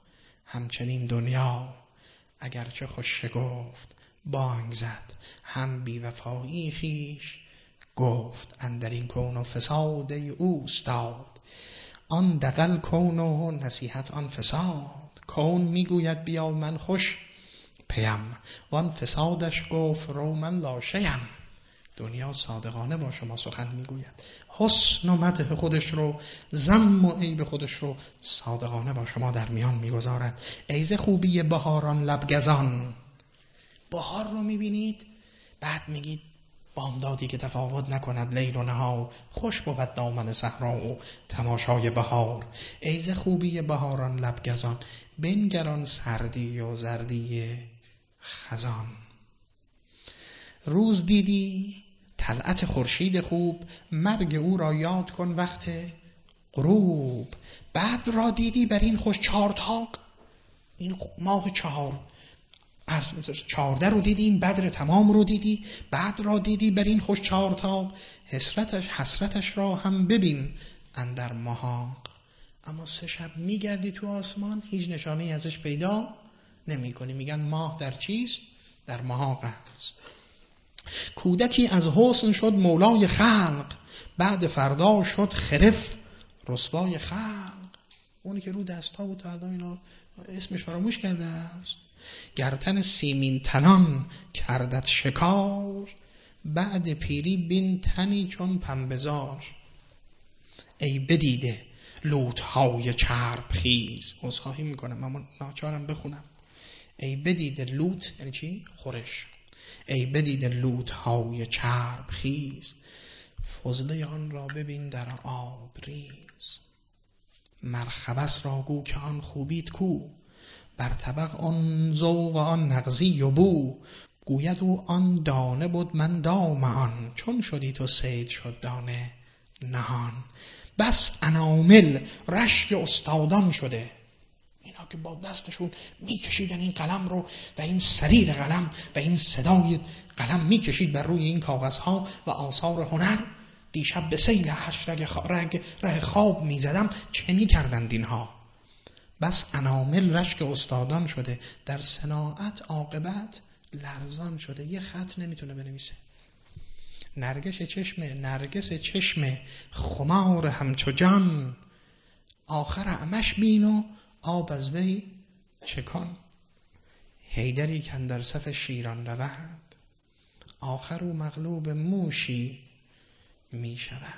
همچنین دنیا اگرچه خوش گفت بانگ زد، هم بی وفایی خویش گفت. اندر این کون و فساد او استاد، آن دغل کون و نصیحت آن فساد. کون میگوید بیا من خوش پیم، وان فسادش گفت رو من لاشیم. دنیا صادقانه با شما سخن میگوید، حسن و مدح خودش رو، ذم و عیب خودش رو صادقانه با شما در میان میگذارد. ایز خوبی بهاران لبگزان. بهار رو میبینید بعد میگید بامدادی که تفاوت نکند لیل و نهار. خوش بود دامن صحرا و تماشای بهار. ایز خوبی بهاران لبگزان، بنگران سردی و زردی خزان. روز دیدی طلعت خورشید خوب، مرگ او را یاد کن وقت غروب. بعد را دیدی بر این خوش چارتاق، این ماه چهار چهارده رو دیدی، این بدر تمام رو دیدی. بعد را دیدی بر این خوش چارتاق، حسرتش حسرتش را هم ببین اندر محاق. اما سه شب میگردی تو آسمان، هیچ نشانه‌ای ازش پیدا نمی کنی. میگن ماه در چیست؟ در محاق است. کودکی از حسن شد مولای خلق، بعد فردا شد خرف رسوای خلق. اونی که رو دستا بود فردا اینا اسمش فراموش کرده است. گرتن سیمین تنان کردت شکار، بعد پیری بین تنی چون پنبه‌زار. ای بدیده لوت‌های چرب خیز. عذرخواهی میکنم اما ناچارم بخونم. ای بدیده لوت یعنی چی؟ خورش. ای بدیده لوت‌های چرب خیز، فضله آن را ببین در آب ریز، مرخبس را گو که آن خوبیت کو، بر طبق آن ذوق آن نغزی و بو، گوید او آن دانه بود من دام آن، چون شدی تو صید شد دانه نهان. بس انامل رشک استادان شده، اینا که با دستشون میکشیدن این قلم رو و این سریر قلم و این صدای قلم میکشید بر روی این کاغذها و آثار هنر. دیشب به سیل حشرگ رگ ره خواب میزدم، چه میکردند اینها؟ بس انامل رشک استادان شده، در صناعت عاقبت لرزان شده. یه خط نمیتونه بنویسه. نرگس چشم نرگس چشم خمار همچو جان، آخر اعمش بین و آب از وی چکان. حیدری که در صف شیران رود، آخر او مغلوب موشی می شود.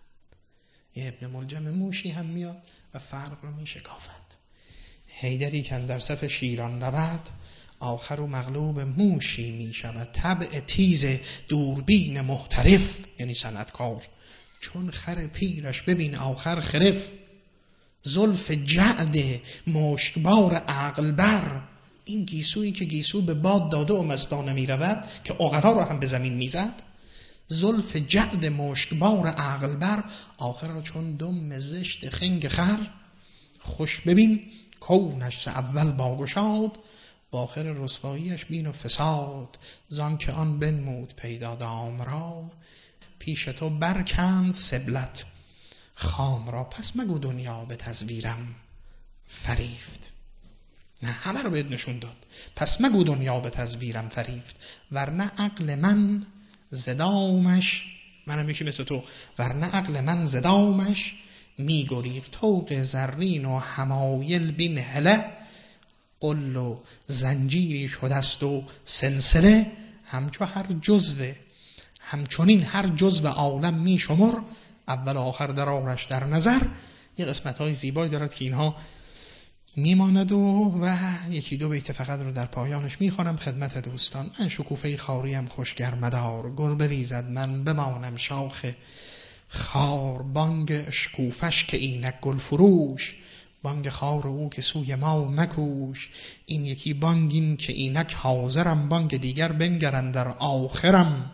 یه ابن ملجم موشی هم میاد و فرق رو می شکافد. حیدری که در صف شیران رود، آخر او مغلوب موشی می شود. طبع تیز دوربین محترف، یعنی صنعتکار، چون خر پیرش ببین آخر خرف. زلف جعد مشکبار عقل بر، این گیسویی که گیسو به باد داده و مستانه می رود که عقلا رو هم به زمین می زد. زلف جعد مشکبار عقل بر، آخر را چون دم زشت خنگ خر. خوش ببین کونش اول باگشاد، با آخر رسواییش بین و فساد. زان که آن بنمود پیدا دام را، پیش تو برکند سبلت خام را. پس مگو دنیا به تزویرم فریفت، نه همه رو بهت نشون داد. پس مگو دنیا به تزویرم فریفت، ورنه عقل من زدامش، منم یکی مثل تو، ورنه عقل من زدامش می گریخت. طوق زرین و حمایل بین هله، قل و زنجیری شدست و سلسله. همچو هر جزو همچنین هر جزو عالم می شمر، اول آخر در آرش در نظر. یه قسمت های زیبایی دارد که اینها میماند و و یکی دو بیت فقط رو در پایانش میخوانم خدمت دوستان. من شکوفه خاریم خوشگر مدار، گل بریزد من بمانم شاخ خار. بانگ شکوفش که اینک گل فروش، بانگ خار او که سوی ما مکوش. این یکی بانگ این که اینک حاضرم، بانگ دیگر بنگرن در آخرم.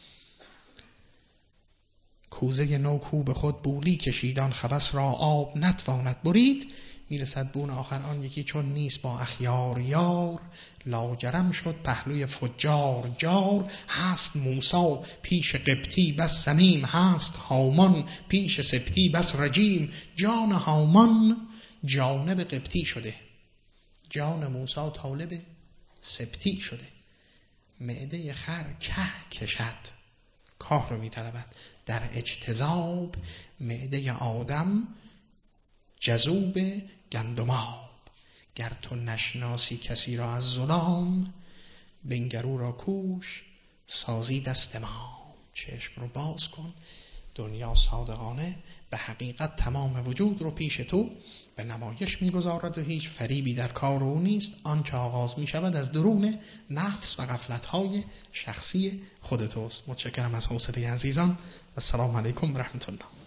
کوزه نو کو به خود بولی کشیدان، خبس را آب نتواند برید. میرسد بون آخر آن یکی چون نیست با اخیار یار. لاجرم شد پهلوی فجار جار، هست موسی پیش قبطی بس سمیم. هست هامان پیش سبطی بس رجیم، جان هامان جانب قبطی شده، جان موسی طالب سبطی شده. معده خر که کشد کاه رو میطلبد، در اجتذاب معده آدم جذوب گندماب. گر تو نشناسی کسی را از ظلام، بنگرو را کوش سازی دست ما. چشم رو باز کن، دنیا صادقانه به حقیقت تمام وجود رو پیش تو به نمایش میگذارد و هیچ فریبی در کار او نیست. آنچه آغاز می شود از درون نفس و غفلت‌های شخصی خود توست. متشکرم از حوصله عزیزان. السلام علیکم و رحمت الله.